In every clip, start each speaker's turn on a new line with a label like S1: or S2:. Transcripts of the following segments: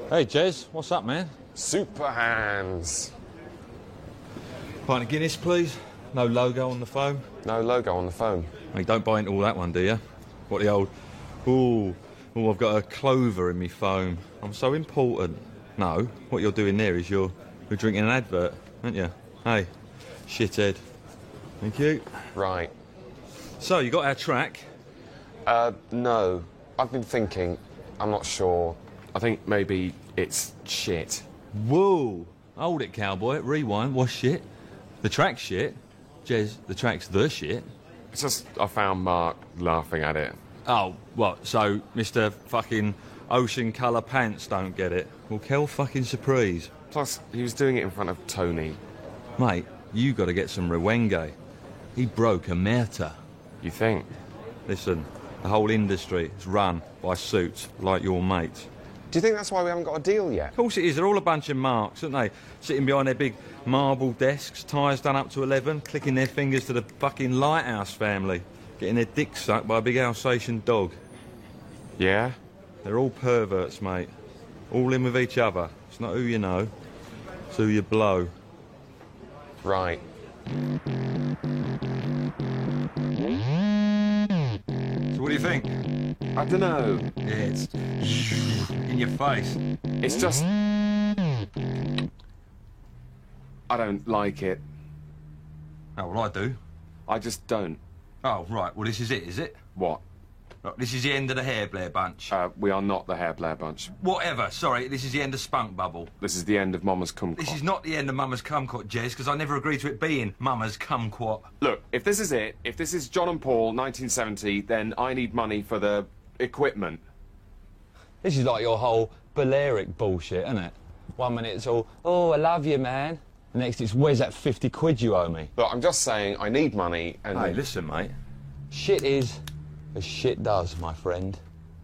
S1: Hey, Jez, what's up, man?
S2: Super hands.
S1: Pint of Guinness, please. No logo on the phone.
S2: No logo on the phone.
S1: Hey, don't buy into all that one, do you? What the old... Ooh, I've got a clover in me phone. I'm so important. No, what you're doing there is you're drinking an advert, aren't you? Hey, shithead. Thank you.
S2: Right.
S1: So, you got our track?
S2: No. I've been thinking. I'm not sure. I think maybe it's shit.
S1: Whoa! Hold it, cowboy. Rewind. What's shit? The track's shit. Jez, the track's the shit.
S2: It's just I found Mark laughing at it.
S1: Oh, what? So, Mr. fucking Ocean Colour Pants don't get it? Well, Kel fucking surprise.
S2: Plus, he was doing it in front of Tony.
S1: Mate, you got to get some Rewenge. He broke a merta.
S2: You think?
S1: Listen, the whole industry is run by suits like your mates.
S2: Do you think that's why we haven't got a deal yet?
S1: Of course it is. They're all a bunch of marks, aren't they? Sitting behind their big marble desks, ties done up to 11, clicking their fingers to the fucking Lighthouse family, getting their dicks sucked by a big Alsatian dog.
S2: Yeah?
S1: They're all perverts, mate. All in with each other. It's not who you know, it's who you blow.
S2: Right.
S1: So what do you think?
S2: I don't know.
S1: Yeah, it's in your face.
S2: It's just... I don't like it.
S1: Oh, well, I do.
S2: I just don't.
S1: Oh, right. Well, this is it, is it?
S2: What?
S1: Right, this is the end of the Hair Blair bunch.
S2: We are not the Hair Blair bunch.
S1: Whatever. Sorry, this is the end of Spunk Bubble.
S2: This is the end of Mama's Kumquat.
S1: This is not the end of Mama's Kumquat, Jez, because I never agreed to it being Mama's Kumquat.
S2: Look, if this is it, if this is John and Paul, 1970, then I need money for the equipment.
S3: This is like your whole Balearic bullshit, isn't it? 1 minute it's all, oh, I love you, man. The next it's, where's that 50 quid you owe me?
S2: Look, I'm just saying I need money and...
S1: Hey, listen, mate.
S3: Shit is as shit does, my friend.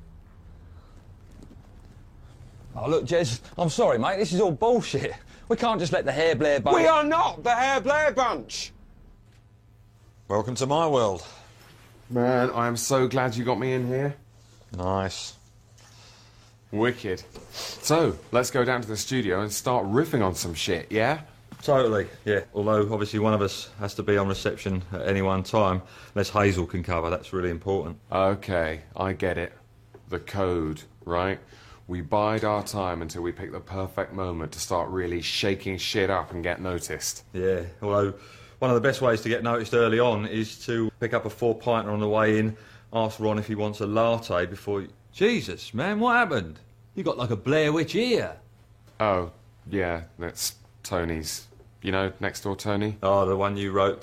S3: Oh, look, Jez, I'm sorry, mate. This is all bullshit. We can't just let the Hair Blair bunch...
S2: We are not the Hair Blair bunch!
S1: Welcome to my world.
S2: Man, I am so glad you got me in here.
S1: Nice.
S2: Wicked. So, let's go down to the studio and start riffing on some shit, yeah?
S1: Totally, yeah. Although, obviously, one of us has to be on reception at any one time, unless Hazel can cover. That's really important.
S2: Okay, I get it. The code, right? We bide our time until we pick the perfect moment to start really shaking shit up and get noticed.
S1: Yeah, although one of the best ways to get noticed early on is to pick up a 4-pinter on the way in, ask Ron if he wants a latte before you... Jesus, man, what happened? You got like a Blair Witch ear.
S2: Oh, yeah, that's Tony's. You know, Next Door Tony?
S1: Oh, the one you wrote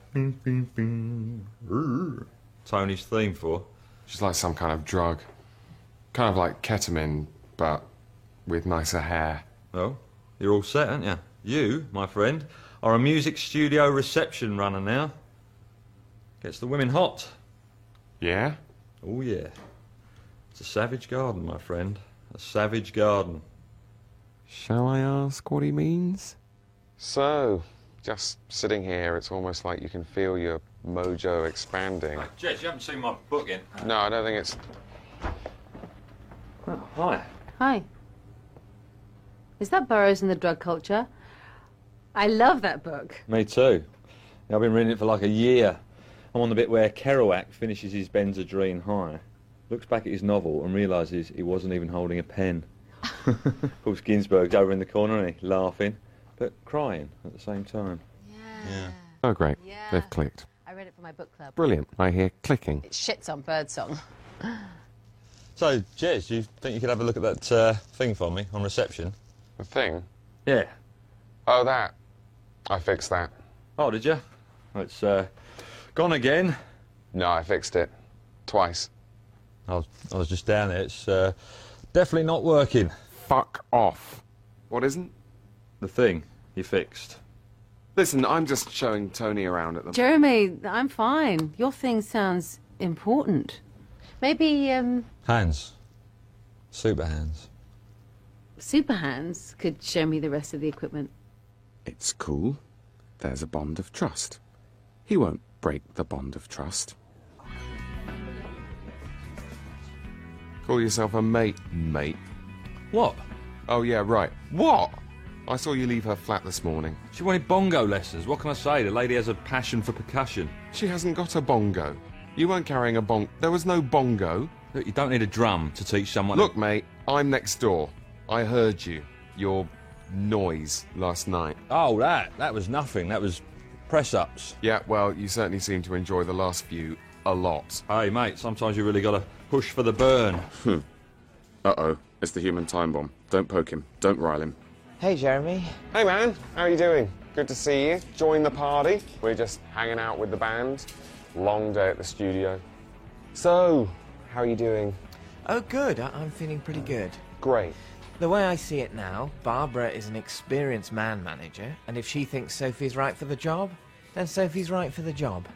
S1: Tony's theme for.
S2: She's like some kind of drug. Kind of like ketamine, but with nicer hair.
S1: Well, you're all set, aren't you? You, my friend, are a music studio reception runner now. Gets the women hot.
S2: Yeah?
S1: Oh, yeah. It's a savage garden, my friend. A savage garden.
S2: Shall I ask what he means? So, just sitting here, it's almost like you can feel your mojo expanding.
S1: Jez, you haven't seen my book yet?
S2: No, I don't think it's...
S1: Oh, hi.
S4: Hi. Is that Burroughs and the Drug Culture? I love that book.
S1: Me too. I've been reading it for like a year. I'm on the bit where Kerouac finishes his Benzedrine high, looks back at his novel and realises he wasn't even holding a pen. Of course, Ginsberg's over in the corner, isn't he? Laughing, but crying at the same time.
S4: Yeah.
S2: Oh, great.
S4: Yeah.
S2: They've clicked.
S4: I read it for my book club.
S2: Brilliant. I hear clicking.
S4: It shits on Birdsong.
S1: So, Jez, do you think you could have a look at that thing for me on reception?
S2: The thing?
S1: Yeah.
S2: Oh, that. I fixed that.
S1: Oh, did you? It's gone again.
S2: No, I fixed it. Twice.
S1: I was just down there. It's definitely not working.
S2: Fuck off. What isn't?
S1: The thing you fixed.
S2: Listen, I'm just showing Tony around at the...
S4: Jeremy, I'm fine. Your thing sounds important. Maybe,
S1: Hands. Super hands.
S4: Super Hands could show me the rest of the equipment.
S2: It's cool. There's a bond of trust. He won't break the bond of trust. Call yourself a mate, mate.
S1: What?
S2: Oh, yeah, right. What? I saw you leave her flat this morning.
S1: She wanted bongo lessons. What can I say? The lady has a passion for percussion.
S2: She hasn't got a bongo. You weren't carrying a bong... There was no bongo.
S1: Look, you don't need a drum to teach someone...
S2: Look, mate, I'm next door. I heard you. Your noise last night.
S1: Oh, that was nothing. That was press-ups.
S2: Yeah, well, you certainly seem to enjoy the last few a lot.
S1: Hey, mate, sometimes you really got to push for the burn.
S2: Uh-oh, it's the human time bomb. Don't poke him. Don't rile him.
S5: Hey, Jeremy.
S2: Hey, man. How are you doing? Good to see you. Join the party. We're just hanging out with the band. Long day at the studio. So, how are you doing?
S5: Oh, good. I'm feeling pretty good.
S2: Great.
S5: The way I see it now, Barbara is an experienced man manager, and if she thinks Sophie's right for the job, then Sophie's right for the job.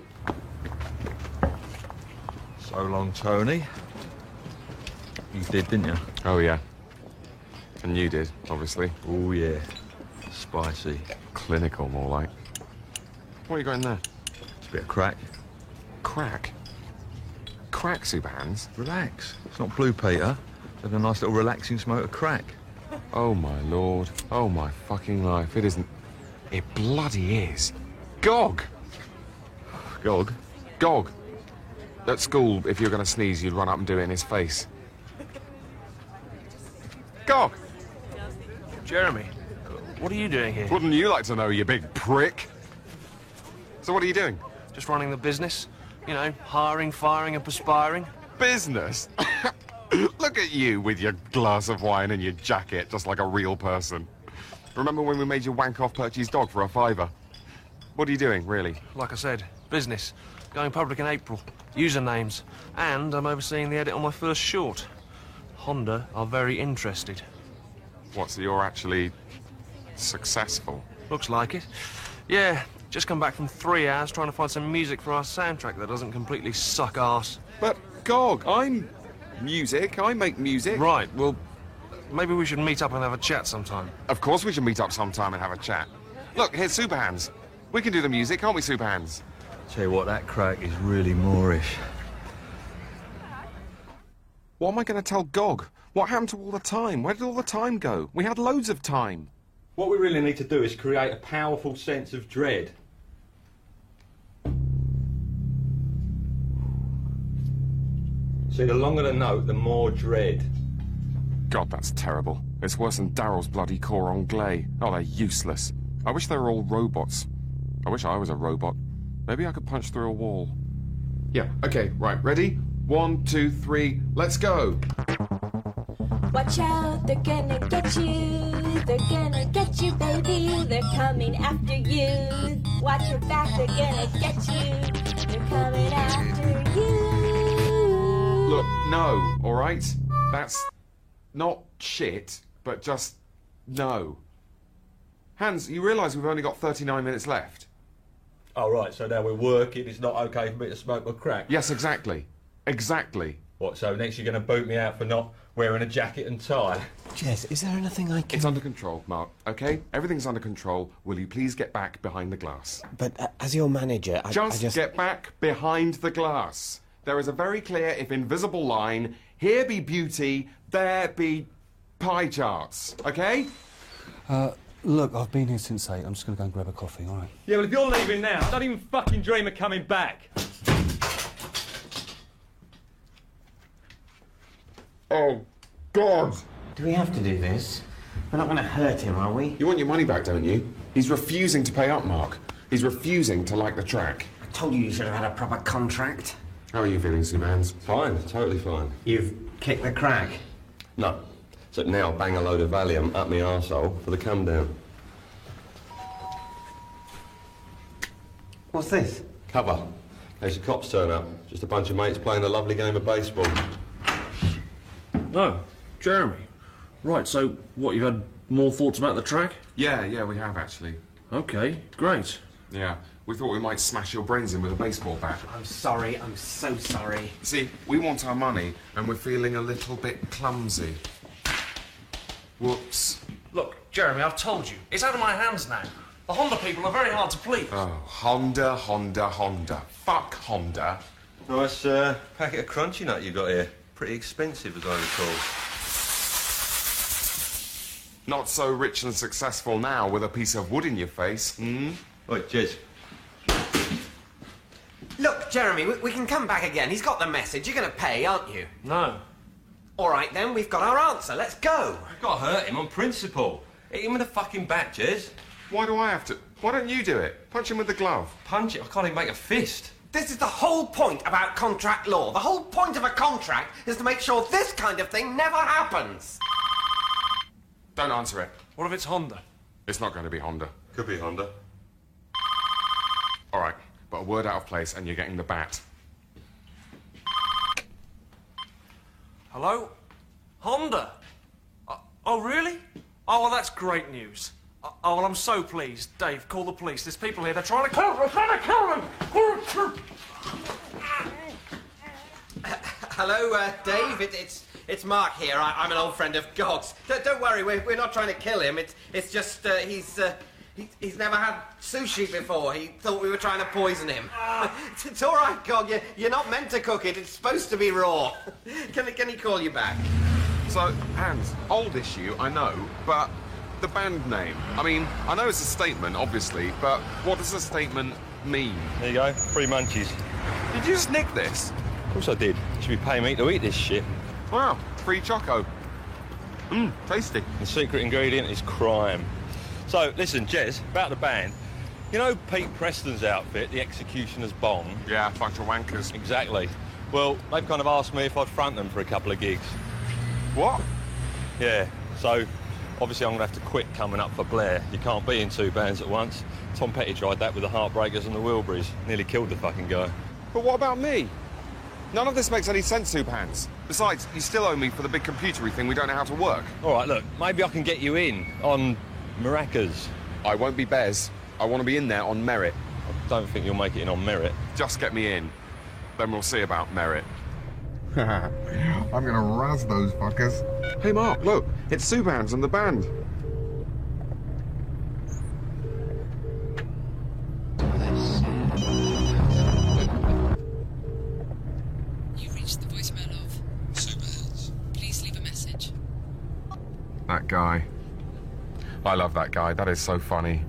S1: So long, Tony. You did, didn't you?
S2: Oh, yeah. And you did, obviously.
S1: Oh, yeah. Spicy.
S2: Clinical, more like. What you got in there?
S1: It's a bit of crack.
S2: Crack? Crack, Superhands?
S1: Relax. It's not Blue Peter. It's a nice little relaxing smoke of crack.
S2: Oh, my lord. Oh, my fucking life. It isn't... It bloody is. Gog!
S1: Gog?
S2: Gog. At school, if you were going to sneeze, you'd run up and do it in his face. Gog!
S6: Jeremy, what are you doing here?
S2: Wouldn't you like to know, you big prick? So what are you doing?
S6: Just running the business. You know, hiring, firing and perspiring.
S2: Business? Look at you with your glass of wine and your jacket, just like a real person. Remember when we made you wank off Perchy's dog for a £5? What are you doing, really?
S6: Like I said, business. Going public in April. Usernames. And I'm overseeing the edit on my first short. Honda are very interested.
S2: What, so you're actually successful?
S6: Looks like it. Yeah, just come back from 3 hours trying to find some music for our soundtrack that doesn't completely suck arse.
S2: But, Gog, I'm music. I make music.
S6: Right, well, maybe we should meet up and have a chat sometime.
S2: Of course we should meet up sometime and have a chat. Look, here's Superhands. We can do the music, can't we, Superhands?
S1: Tell you what, that crack is really Moorish.
S2: What am I going to tell Gog? What happened to all the time? Where did all the time go? We had loads of time.
S1: What we really need to do is create a powerful sense of dread. See, the longer the note, the more dread.
S2: God, that's terrible. It's worse than Daryl's bloody core anglais. Oh, they're useless. I wish they were all robots. I wish I was a robot. Maybe I could punch through a wall. Yeah, okay, right, ready? 1, 2, 3, let's go!
S7: Watch out, they're gonna get you. They're gonna get you, baby. They're coming after you. Watch your back, they're gonna get you. They're coming after you.
S2: Look, no, alright? That's not shit, but just no. Hans, you realise we've only got 39 minutes left?
S1: Oh, right, so now we're working, it's not okay for me to smoke my crack?
S2: Yes, exactly. Exactly.
S1: What, so next you're going to boot me out for not wearing a jacket and tie?
S5: Jez, is there anything I can...
S2: It's under control, Mark, okay? Everything's under control. Will you please get back behind the glass?
S5: But as your manager, I just...
S2: get back behind the glass. There is a very clear, if invisible line. Here be beauty, there be pie charts, okay?
S8: Look, I've been here since 8. I'm just going to go and grab a coffee, all right?
S1: Yeah, well, if you're leaving now, don't even fucking dream of coming back.
S2: Oh, God!
S5: Do we have to do this? We're not going to hurt him, are we?
S2: You want your money back, don't you? He's refusing to pay up, Mark. He's refusing to like the track.
S5: I told you should have had a proper contract.
S2: How are you feeling, Superhands?
S9: Fine, totally fine.
S5: You've kicked the crack.
S9: No. So now bang a load of Valium up my arsehole for the come down.
S5: What's this?
S9: Cover. In case the cops turn up. Just a bunch of mates playing a lovely game of baseball.
S10: No, Jeremy. Right, so what, you've had more thoughts about the track?
S2: Yeah, we have, actually.
S10: Okay, great.
S2: Yeah, we thought we might smash your brains in with a baseball bat.
S5: I'm sorry, I'm so sorry.
S2: See, we want our money, and we're feeling a little bit clumsy. Whoops.
S6: Look, Jeremy, I've told you. It's out of my hands now. The Honda people are very hard to please.
S2: Oh, Honda. Fuck Honda.
S9: Nice packet of Crunchy Nut you got here. Pretty expensive, as I recall.
S2: Not so rich and successful now with a piece of wood in your face, hmm?
S1: Right, Jez.
S5: Look, Jeremy, we can come back again. He's got the message. You're going to pay, aren't you?
S6: No.
S5: All right, then, we've got our answer. Let's go.
S1: I've got to hurt him on principle. Hit him with a fucking bat, Jez.
S2: Why do I have to? Why don't you do it? Punch him with the glove.
S1: Punch it. I can't even make a fist.
S5: This is the whole point about contract law. The whole point of a contract is to make sure this kind of thing never happens.
S2: Don't answer it.
S6: What if it's Honda?
S2: It's not going to be Honda.
S9: Could be Honda.
S2: All right, but a word out of place and you're getting the bat.
S6: Hello? Honda? Oh, really? Oh, well, that's great news. Oh, well, I'm so pleased. Dave, call the police. There's people here. They're trying to kill him. They're trying to kill him.
S5: Hello, Dave. It's Mark here. I'm an old friend of God's. Don't worry, we're not trying to kill him. It's just he's never had sushi before. He thought we were trying to poison him. It's all right, Gog. You're not meant to cook it. It's supposed to be raw. Can he call you back?
S2: So, Hans, old issue, I know, but the band name. I mean, I know it's a statement, obviously, but what does a statement mean?
S1: There you go, free munchies.
S2: Did you just nick this?
S1: Of course I did. You should be paying me to eat this shit.
S2: Wow, free choco. Mmm, tasty.
S1: The secret ingredient is crime. So, listen, Jez, about the band. You know Pete Preston's outfit, the Executioner's Bong?
S2: Yeah, a bunch of wankers.
S1: Exactly. Well, they've kind of asked me if I'd front them for a couple of gigs.
S2: What?
S1: Yeah, so obviously I'm going to have to quit coming up for Blair. You can't be in two bands at once. Tom Petty tried that with the Heartbreakers and the Wilburys. Nearly killed the fucking guy.
S2: But what about me? None of this makes any sense, Soup Hands. Besides, you still owe me for the big computery thing we don't know how to work.
S1: All right, look, maybe I can get you in on Maracas.
S2: I won't be Bez. I want to be in there on merit.
S1: I don't think you'll make it in on merit.
S2: Just get me in. Then we'll see about merit. I'm gonna razz those fuckers. Hey, Mark, look. It's Soup Hands and the band.
S11: You've reached the voicemail of Soup Hands. Please leave a message.
S2: That guy. I love that guy. That is so funny.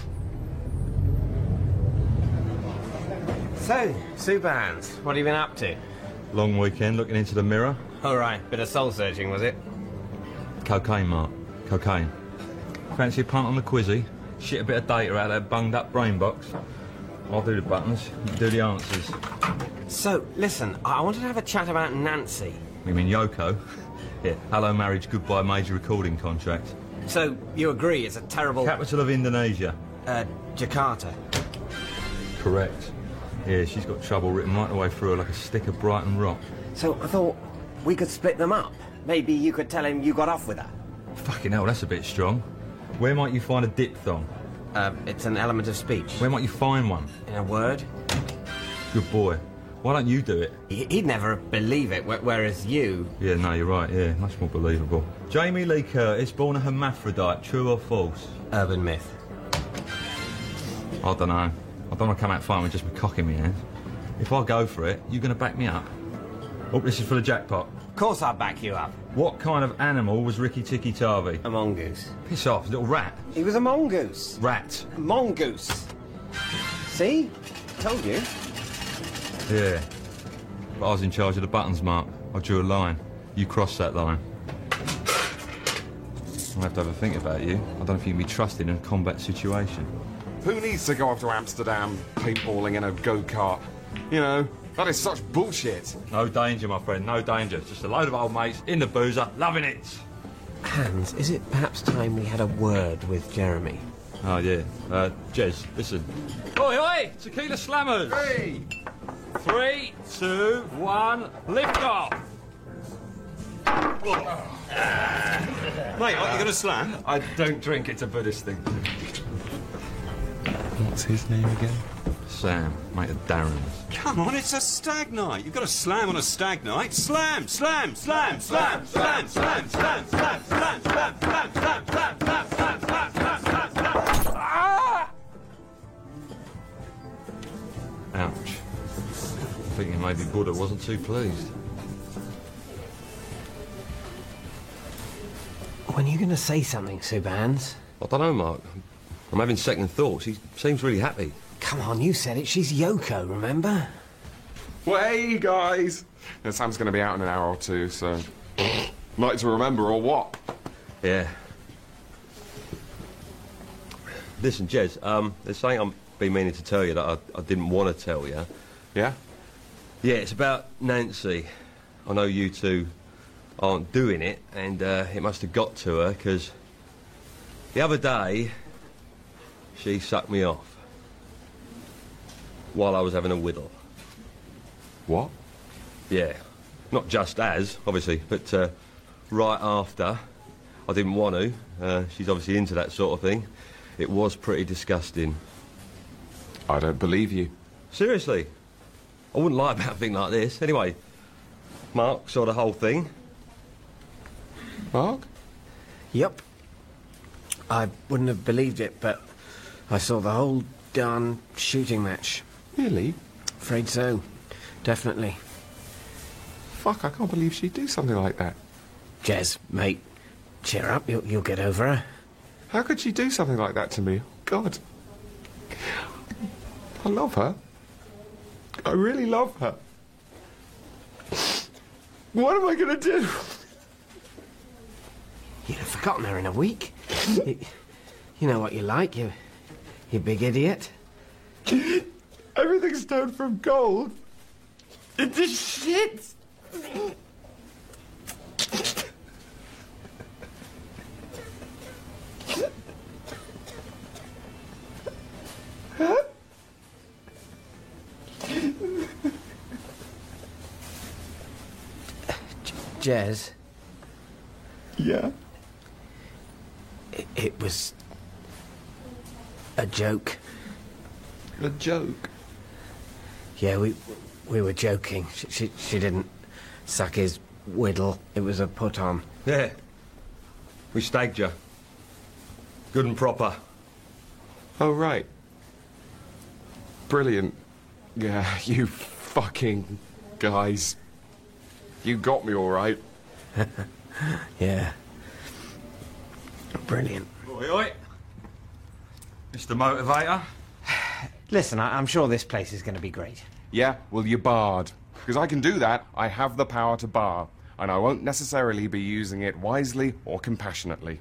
S5: So, Super Hands, what have you been up to?
S1: Long weekend, looking into the mirror.
S5: All right, bit of soul searching, was it?
S1: Cocaine, Mark. Cocaine. Fancy a punt on the quizzy? Shit a bit of data out of that bunged up brain box. I'll do the buttons, you do the answers.
S5: So, listen, I wanted to have a chat about Nancy.
S1: You mean Yoko? Yeah, hello marriage, goodbye major recording contract.
S5: So, you agree it's a terrible...
S1: Capital of Indonesia.
S5: Jakarta.
S1: Correct. Yeah, she's got trouble written right the way through her like a stick of Brighton rock.
S5: So, I thought we could split them up. Maybe you could tell him you got off with her.
S1: Fucking hell, that's a bit strong. Where might you find a diphthong?
S5: It's an element of speech.
S1: Where might you find one?
S5: In a word.
S1: Good boy. Why don't you do it?
S5: He'd never believe it, whereas you...
S1: Yeah, no, you're right, yeah, much more believable. Jamie Lee Curtis, born a hermaphrodite, true or false?
S5: Urban myth.
S1: I don't know. I don't want to come out fighting with just my cock in my hand. If I go for it, you going to back me up? Oh, this is for the jackpot.
S5: Of course I'll back you up.
S1: What kind of animal was Ricky Tikki Tavi?
S5: A mongoose.
S1: Piss off, little rat.
S5: He was a mongoose.
S1: Rat.
S5: A mongoose. See? Told you.
S1: Yeah. But I was in charge of the buttons, Mark. I drew a line. You crossed that line. I'll have to have a think about you. I don't know if you can be trusted in a combat situation.
S2: Who needs to go off to Amsterdam paintballing in a go-kart? You know, that is such bullshit.
S1: No danger, my friend, no danger. Just a load of old mates in the boozer, loving it.
S5: Hans, is it perhaps time we had a word with Jeremy?
S1: Oh, yeah. Jez, listen. Oi, oi! Tequila Slammers! 3, 2, 1, lift off!
S8: Mate, are you going to slam?
S1: I don't drink, it's a Buddhist thing.
S8: What's his name again?
S1: Sam, mate of Darren's.
S8: Come on, it's a stag night. You've got to slam on a stag night. Slam, slam, slam, slam, slam, slam, slam, slam, slam, slam, slam, slam, slam, slam, slam, slam, slam, slam, slam.
S1: Ouch. Thinking maybe Buddha wasn't too pleased.
S12: When are you going to say something, Superhands?
S9: I don't know, Mark. I'm having second thoughts. He seems really happy.
S12: Come on, you said it. She's Yoko, remember?
S2: Well, hey, guys. Now, Sam's going to be out in an hour or two, so... Like to remember, or what?
S9: Yeah. Listen, Jez, there's something I've been meaning to tell you that I didn't want to tell you.
S2: Yeah?
S9: Yeah, it's about Nancy. I know you two aren't doing it, and it must have got to her, because the other day, she sucked me off while I was having a whittle.
S2: What?
S9: Yeah. Not just as, obviously, but right after. I didn't want to. She's obviously into that sort of thing. It was pretty disgusting.
S2: I don't believe you.
S9: Seriously. I wouldn't lie about a thing like this. Anyway, Mark saw the whole thing.
S2: Mark?
S12: Yep. I wouldn't have believed it, but I saw the whole darn shooting match.
S2: Really?
S12: Afraid so. Definitely.
S2: Fuck, I can't believe she'd do something like that.
S12: Jez, mate, cheer up. You'll get over her.
S2: How could she do something like that to me? God. I love her. I really love her. What am I going to do?
S12: You'd have forgotten her in a week. You know what you're like, you big idiot.
S2: Everything's turned from gold into shit.
S12: Jez?
S2: Yeah?
S12: It was a joke.
S2: A joke?
S12: Yeah, we were joking. She didn't suck his whittle. It was a put-on.
S9: Yeah. We stagged you. Good and proper.
S2: Oh, right. Brilliant. Yeah, you fucking guys. You got me all right.
S12: Yeah. Brilliant.
S3: Oi, oi. Mr. Motivator.
S12: Listen, I'm sure this place is going to be great.
S2: Yeah, well, you barred. Because I can do that. I have the power to bar. And I won't necessarily be using it wisely or compassionately.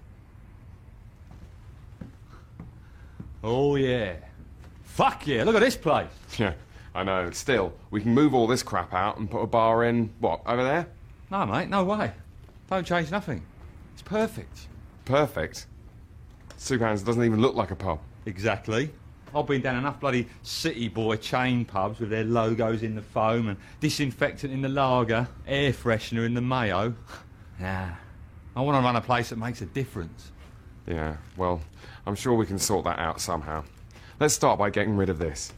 S3: Oh, yeah. Fuck yeah, look at this place.
S2: Yeah, I know. Still, we can move all this crap out and put a bar in, what, over there?
S3: No, mate, no way. Don't change nothing. It's perfect.
S2: Perfect. Superhands doesn't even look like a pub.
S3: Exactly. I've been down enough bloody city boy chain pubs with their logos in the foam and disinfectant in the lager, air freshener in the mayo. Nah. I want to run a place that makes a difference.
S2: Yeah, well, I'm sure we can sort that out somehow. Let's start by getting rid of this.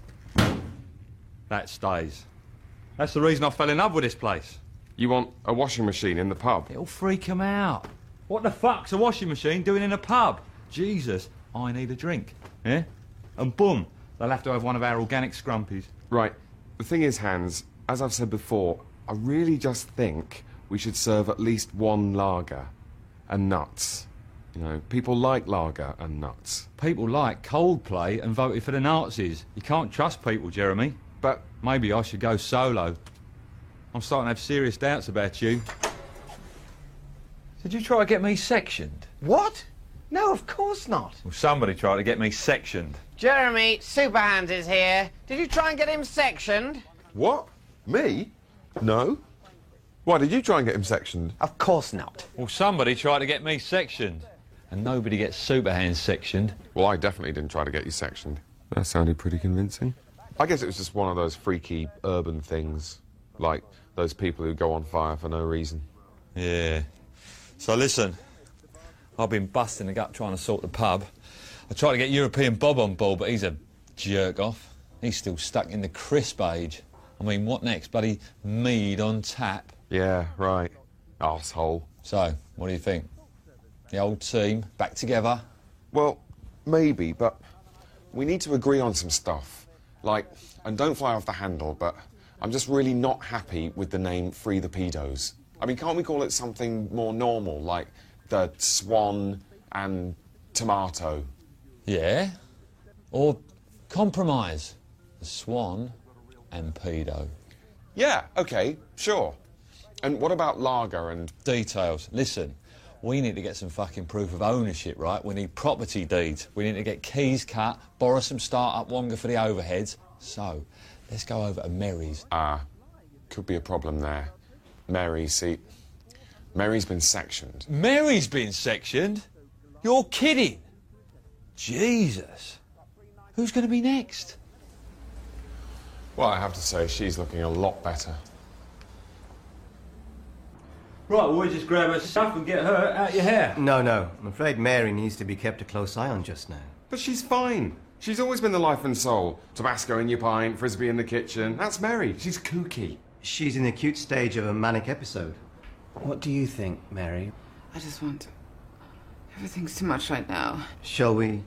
S3: That stays. That's the reason I fell in love with this place.
S2: You want a washing machine in the pub?
S3: It'll freak 'em out. What the fuck's a washing machine doing in a pub? Jesus, I need a drink. Yeah? And boom, they'll have to have one of our organic scrumpies.
S2: Right. The thing is, Hans, as I've said before, I really just think we should serve at least one lager. And nuts. You know, people like lager and nuts.
S3: People like Coldplay and voted for the Nazis. You can't trust people, Jeremy.
S2: But
S3: maybe I should go solo. I'm starting to have serious doubts about you. Did you try to get me sectioned?
S5: What? No, of course not.
S3: Well, somebody tried to get me sectioned.
S5: Jeremy, Superhands is here. Did you try and get him sectioned?
S13: What? Me? No. Why, did you try and get him sectioned?
S5: Of course not.
S3: Well, somebody tried to get me sectioned. And nobody gets Superhands sectioned.
S2: Well, I definitely didn't try to get you sectioned. That sounded pretty convincing. I guess it was just one of those freaky urban things. Like those people who go on fire for no reason.
S3: Yeah. So listen, I've been busting the gut trying to sort the pub. I tried to get European Bob on board, but he's a jerk-off. He's still stuck in the crisp age. I mean, what next? Bloody mead on tap?
S2: Yeah, right. Arsehole.
S3: So, what do you think? The old team, back together?
S2: Well, maybe, but we need to agree on some stuff. Like, and don't fly off the handle, but I'm just really not happy with the name Free the Pedos. I mean, can't we call it something more normal, like the swan and tomato.
S3: Yeah. Or compromise. The swan and pedo.
S2: Yeah, OK, sure. And what about lager and...
S3: Details. Listen, we need to get some fucking proof of ownership, right? We need property deeds. We need to get keys cut, borrow some start-up wonga for the overheads. So, let's go over to Mary's.
S2: Could be a problem there. Mary, see... Mary's been sectioned.
S3: Mary's been sectioned? You're kidding? Jesus. Who's going to be next?
S2: Well, I have to say, she's looking a lot better.
S3: Right, we'll just grab her stuff and get her out your hair.
S12: No, I'm afraid Mary needs to be kept a close eye on just now.
S2: But she's fine. She's always been the life and soul. Tabasco in your pint, frisbee in the kitchen. That's Mary. She's kooky.
S12: She's in the acute stage of a manic episode. What do you think, Mary?
S11: I just want... Everything's too much right now.
S12: Shall we?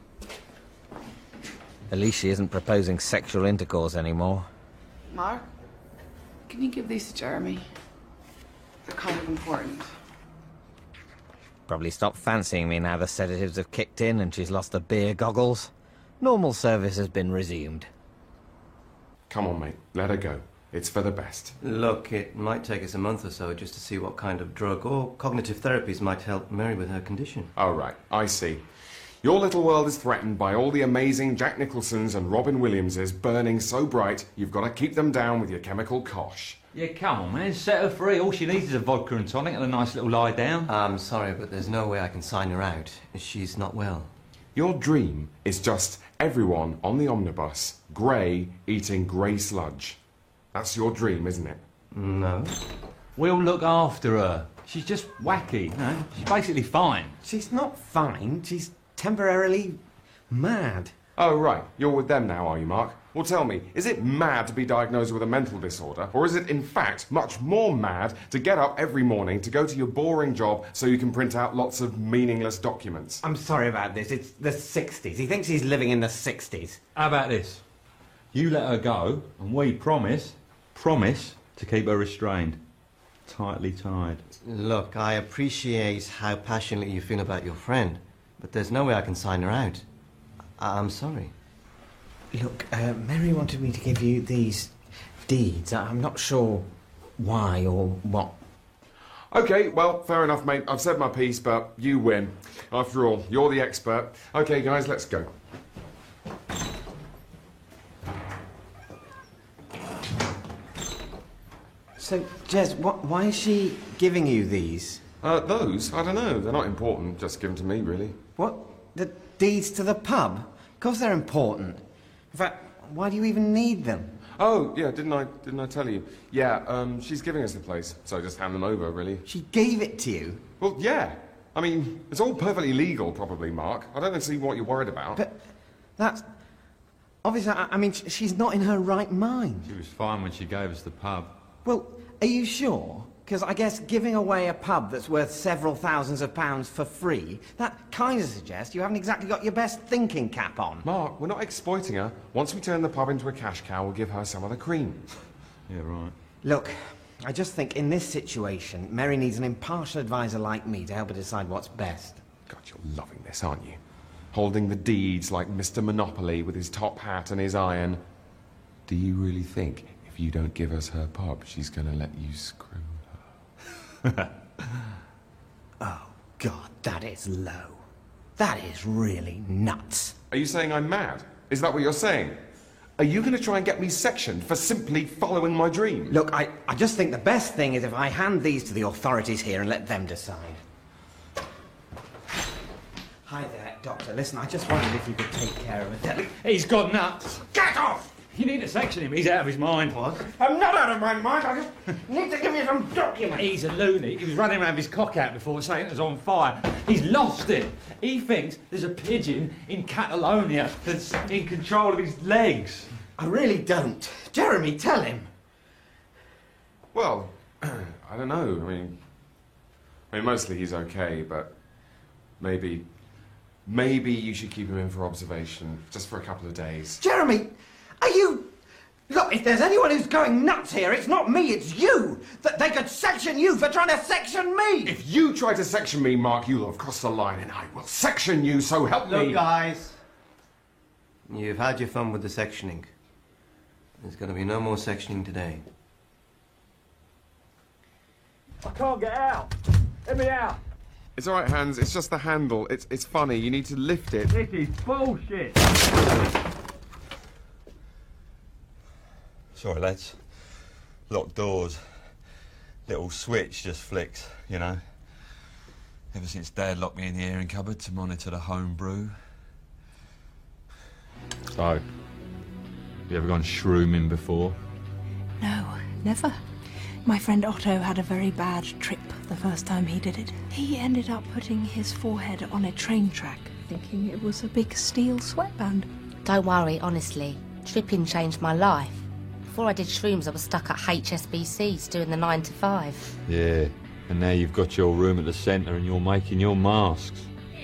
S14: At least she isn't proposing sexual intercourse anymore.
S11: Mark, can you give these to Jeremy? They're kind of important.
S14: Probably stopped fancying me now the sedatives have kicked in and she's lost the beer goggles. Normal service has been resumed.
S2: Come on, mate. Let her go. It's for the best.
S12: Look, it might take us a month or so just to see what kind of drug or cognitive therapies might help Mary with her condition.
S2: Oh, right. I see. Your little world is threatened by all the amazing Jack Nicholsons and Robin Williamses burning so bright you've got to keep them down with your chemical kosh.
S3: Yeah, come on, man. Set her free. All she needs is a vodka and tonic and a nice little lie down.
S12: I'm sorry, but there's no way I can sign her out. She's not well.
S2: Your dream is just everyone on the omnibus, grey, eating grey sludge. That's your dream, isn't it?
S12: No.
S3: We'll look after her. She's just wacky, you know? She's basically fine.
S12: She's not fine. She's temporarily mad.
S2: Oh, right. You're with them now, are you, Mark? Well, tell me, is it mad to be diagnosed with a mental disorder, or is it, in fact, much more mad to get up every morning to go to your boring job so you can print out lots of meaningless documents?
S12: I'm sorry about this. It's the 60s. He thinks he's living in the 60s.
S3: How about this? You let her go, and we promise to keep her restrained. Tightly tied.
S12: Look, I appreciate how passionately you feel about your friend, but there's no way I can sign her out. I'm sorry. Look, Mary wanted me to give you these deeds. I'm not sure why or what.
S2: OK, well, fair enough, mate. I've said my piece, but you win. After all, you're the expert. OK, guys, let's go.
S12: So, Jez, why is she giving you these?
S2: Those? I don't know. They're not important. Just give them to me, really.
S12: What? The deeds to the pub? Of course they're important. In fact, why do you even need them?
S2: Oh, yeah, didn't I tell you? Yeah, she's giving us the place, so just hand them over, really.
S12: She gave it to you?
S2: Well, yeah. I mean, it's all perfectly legal, probably, Mark. I don't see what you're worried about.
S12: But that's... Obviously, I mean, she's not in her right mind.
S3: She was fine when she gave us the pub.
S12: Well, are you sure? Because I guess giving away a pub that's worth several thousands of pounds for free, that kind of suggests you haven't exactly got your best thinking cap on.
S2: Mark, we're not exploiting her. Once we turn the pub into a cash cow, we'll give her some of the cream.
S3: Yeah, right.
S12: Look, I just think in this situation, Mary needs an impartial advisor like me to help her decide what's best.
S2: God, you're loving this, aren't you? Holding the deeds like Mr. Monopoly with his top hat and his iron. Do you really think if you don't give us her pub, she's going to let you screw her?
S12: Oh, God, that is low. That is really nuts.
S2: Are you saying I'm mad? Is that what you're saying? Are you going to try and get me sectioned for simply following my dream?
S12: Look, I just think the best thing is if I hand these to the authorities here and let them decide. Hi there, Doctor. Listen, I just wondered if you could take care of Adele.
S3: He's got nuts.
S12: Get off!
S3: You need to section him. He's out of his mind.
S12: What? I'm not out of my mind. I just need to give you some documents.
S3: He's a loony. He was running around with his cock out before saying it was on fire. He's lost it. He thinks there's a pigeon in Catalonia that's in control of his legs.
S12: I really don't. Jeremy, tell him.
S2: Well, I don't know. I mean, mostly he's okay, but maybe you should keep him in for observation just for a couple of days.
S12: Jeremy, are you
S5: Look, if there's anyone who's going nuts here, it's not me, it's you! They could section you for trying to section me!
S13: If you try to section me, Mark, you'll have crossed the line, and I will section you, so help me.
S12: Look, guys. You've had your fun with the sectioning. There's going to be no more sectioning today.
S6: I can't get out. Let me out.
S13: It's all right, Hans. It's just the handle. It's funny. You need to lift it.
S6: This is bullshit.
S3: Sorry, lads. Locked doors. Little switch just flicks, you know. Ever since Dad locked me in the airing cupboard to monitor the home brew. So, you ever gone shrooming before?
S15: No, never. My friend Otto had a very bad trip the first time he did it. He ended up putting his forehead on a train track, thinking it was a big steel sweatband.
S16: Don't worry, honestly. Tripping changed my life. Before I did shrooms, I was stuck at HSBC's doing the 9 to 5.
S3: Yeah, and now you've got your room at the centre and you're making your masks.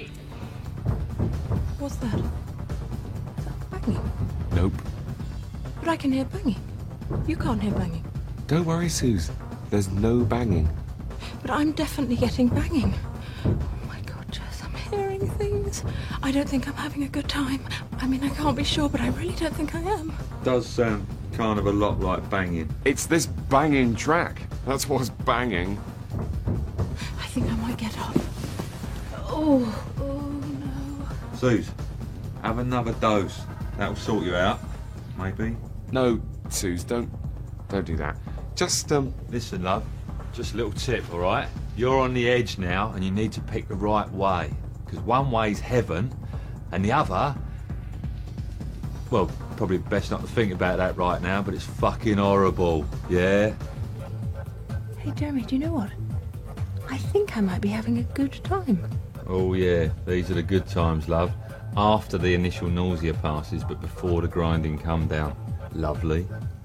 S15: What's that? Is that banging?
S13: Nope.
S15: But I can hear banging. You can't hear banging.
S13: Don't worry, Suze. There's no banging.
S15: But I'm definitely getting banging. Oh my God, Jess, I'm hearing things. I don't think I'm having a good time. I mean, I can't be sure, but I really don't think I am.
S3: Does sound kind of a lot like banging.
S13: It's this banging track. That's what's banging.
S15: I think I might get up. Oh no.
S3: Suze, have another dose. That'll sort you out, maybe.
S13: No, Suze, don't do that. Just,
S3: Listen, love, just a little tip, all right? You're on the edge now, and you need to pick the right way. Because one way's heaven, and the other... Well, probably best not to think about that right now, but it's fucking horrible, yeah?
S15: Hey, Jeremy, do you know what? I think I might be having a good time.
S3: Oh, yeah, these are the good times, love. After the initial nausea passes, but before the grinding come down. Lovely.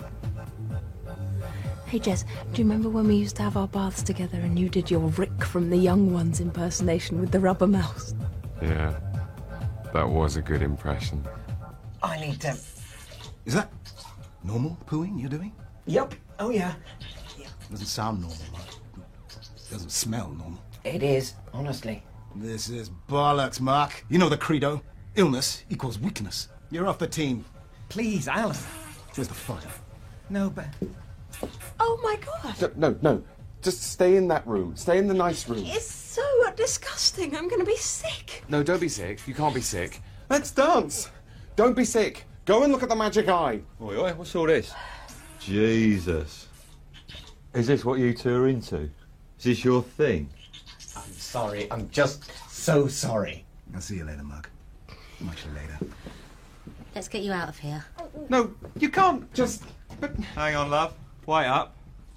S15: Hey, Jess, do you remember when we used to have our baths together and you did your Rick from The Young Ones impersonation with the rubber mouse?
S13: Yeah, that was a good impression.
S5: I need to...
S17: Is that normal pooing you're doing?
S5: Yep. Oh, yeah.
S17: Doesn't sound normal, right? Doesn't smell normal.
S5: It is, honestly.
S17: This is bollocks, Mark. You know the credo. Illness equals weakness. You're off the team.
S5: Please, Alan.
S17: Where's the fun?
S5: No, but...
S15: Oh, my God.
S13: No. Just stay in that room. Stay in the nice room.
S15: It's so disgusting. I'm going to be sick.
S13: No, don't be sick. You can't be sick. Let's dance. Don't be sick. Go and look at the magic eye.
S3: Oi, what's all this? Jesus. Is this what you two are into? Is this your thing?
S5: I'm sorry. I'm just so sorry.
S17: I'll see you later, Mark. Much later.
S16: Let's get you out of here.
S13: No, you can't just... But...
S3: Hang on, love. Wait up.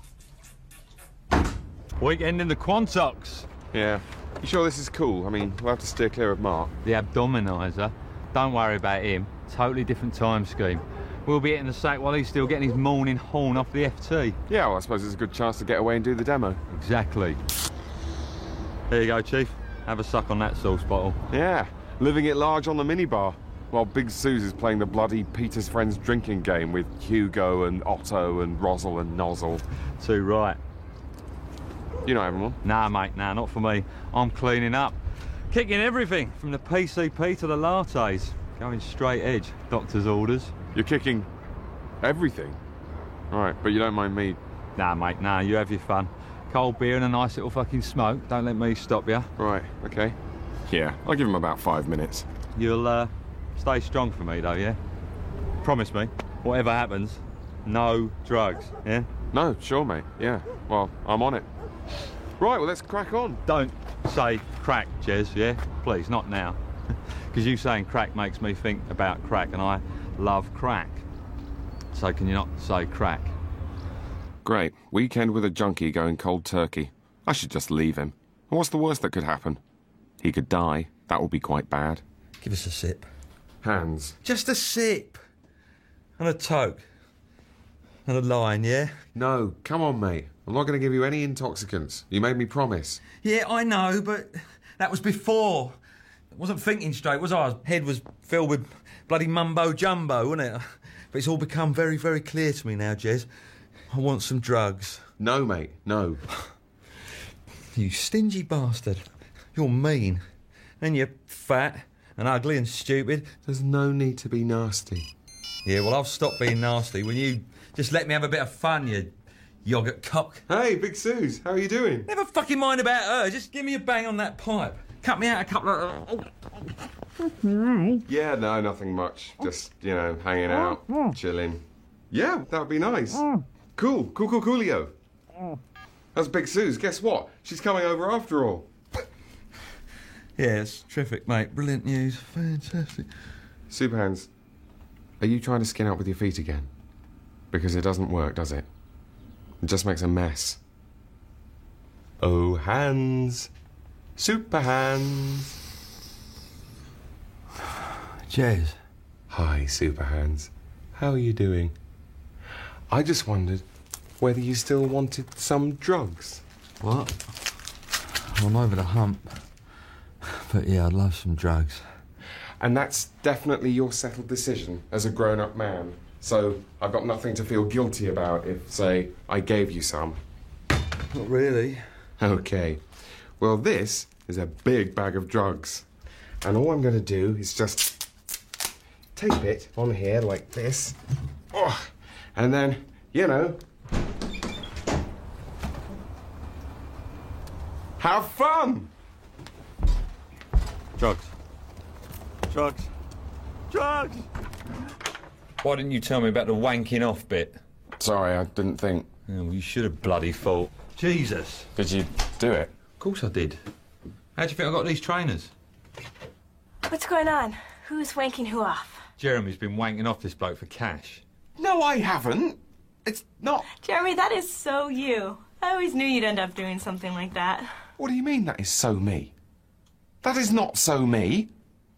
S3: Weekend in the Quantox.
S13: Yeah. You sure this is cool? I mean, we'll have to steer clear of Mark.
S3: The abdominizer. Don't worry about him. Totally different time scheme. We'll be hitting the sack while he's still getting his morning horn off the FT.
S13: Yeah, well, I suppose it's a good chance to get away and do the demo.
S3: Exactly. Here you go, Chief. Have a suck on that sauce bottle.
S13: Yeah, living it large on the minibar. While Big Suze is playing the bloody Peter's Friends drinking game with Hugo and Otto and Rozzle and Nozzle.
S3: Too right.
S13: You not having one?
S3: Nah, mate, nah, not for me. I'm cleaning up. Kicking everything, from the PCP to the lattes. Going straight edge, doctor's orders.
S13: You're kicking everything? All right, but you don't mind me?
S3: Nah, mate, nah, you have your fun. Cold beer and a nice little fucking smoke. Don't let me stop you.
S13: Right, okay. Yeah, I'll give him about 5 minutes.
S3: You'll, stay strong for me, though, yeah? Promise me, whatever happens, no drugs, yeah?
S13: No, sure, mate, yeah. Well, I'm on it. Right, well, let's crack on.
S3: Don't say crack, Jez, yeah? Please, not now. Because you saying crack makes me think about crack, and I love crack. So can you not say crack?
S13: Great. Weekend with a junkie going cold turkey. I should just leave him. What's the worst that could happen? He could die. That would be quite bad.
S3: Give us a sip.
S13: Hands.
S3: Just a sip. And a toke. And a line, yeah?
S13: No, come on, mate. I'm not going to give you any intoxicants. You made me promise.
S3: Yeah, I know, but that was before. I wasn't thinking straight, was I? My head was filled with bloody mumbo-jumbo, wasn't it? But it's all become very, very clear to me now, Jez. I want some drugs.
S13: No, mate, no.
S3: You stingy bastard. You're mean. And you're fat and ugly and stupid.
S13: There's no need to be nasty.
S3: Yeah, well, I'll stop being nasty when you just let me have a bit of fun, you yoghurt cock.
S13: Hey, Big Suze, how are you doing?
S3: Never fucking mind about her. Just give me a bang on that pipe. Cut me out a couple of...
S13: Yeah, no, nothing much. Just, you know, hanging out, chilling. Yeah, that would be nice. Coolio. That's Big Suze. Guess what? She's coming over after all.
S3: Yeah, it's terrific, mate. Brilliant news. Fantastic.
S13: Superhands, are you trying to skin out with your feet again? Because it doesn't work, does it? It just makes a mess. Oh, hands. Super hands.
S3: Jez.
S13: Hi, Super Hands. How are you doing? I just wondered whether you still wanted some drugs.
S3: What? I'm over the hump. But yeah, I'd love some drugs.
S13: And that's definitely your settled decision as a grown-up man. So I've got nothing to feel guilty about if, say, I gave you some.
S3: Not really.
S13: Okay. Well, this is a big bag of drugs. And all I'm going to do is just tape it on here like this. Oh, and then, you know, have fun!
S3: Drugs. Drugs. Drugs! Why didn't you tell me about the wanking off bit?
S13: Sorry, I didn't think.
S3: Oh, well, you should have bloody thought. Jesus.
S13: Did you do it?
S3: Of course I did. How do you think I got these trainers?
S7: What's going on? Who's wanking who off?
S3: Jeremy's been wanking off this bloke for cash.
S13: No, I haven't. It's not...
S7: Jeremy, that is so you. I always knew you'd end up doing something like that.
S13: What do you mean that is so me? That is not so me.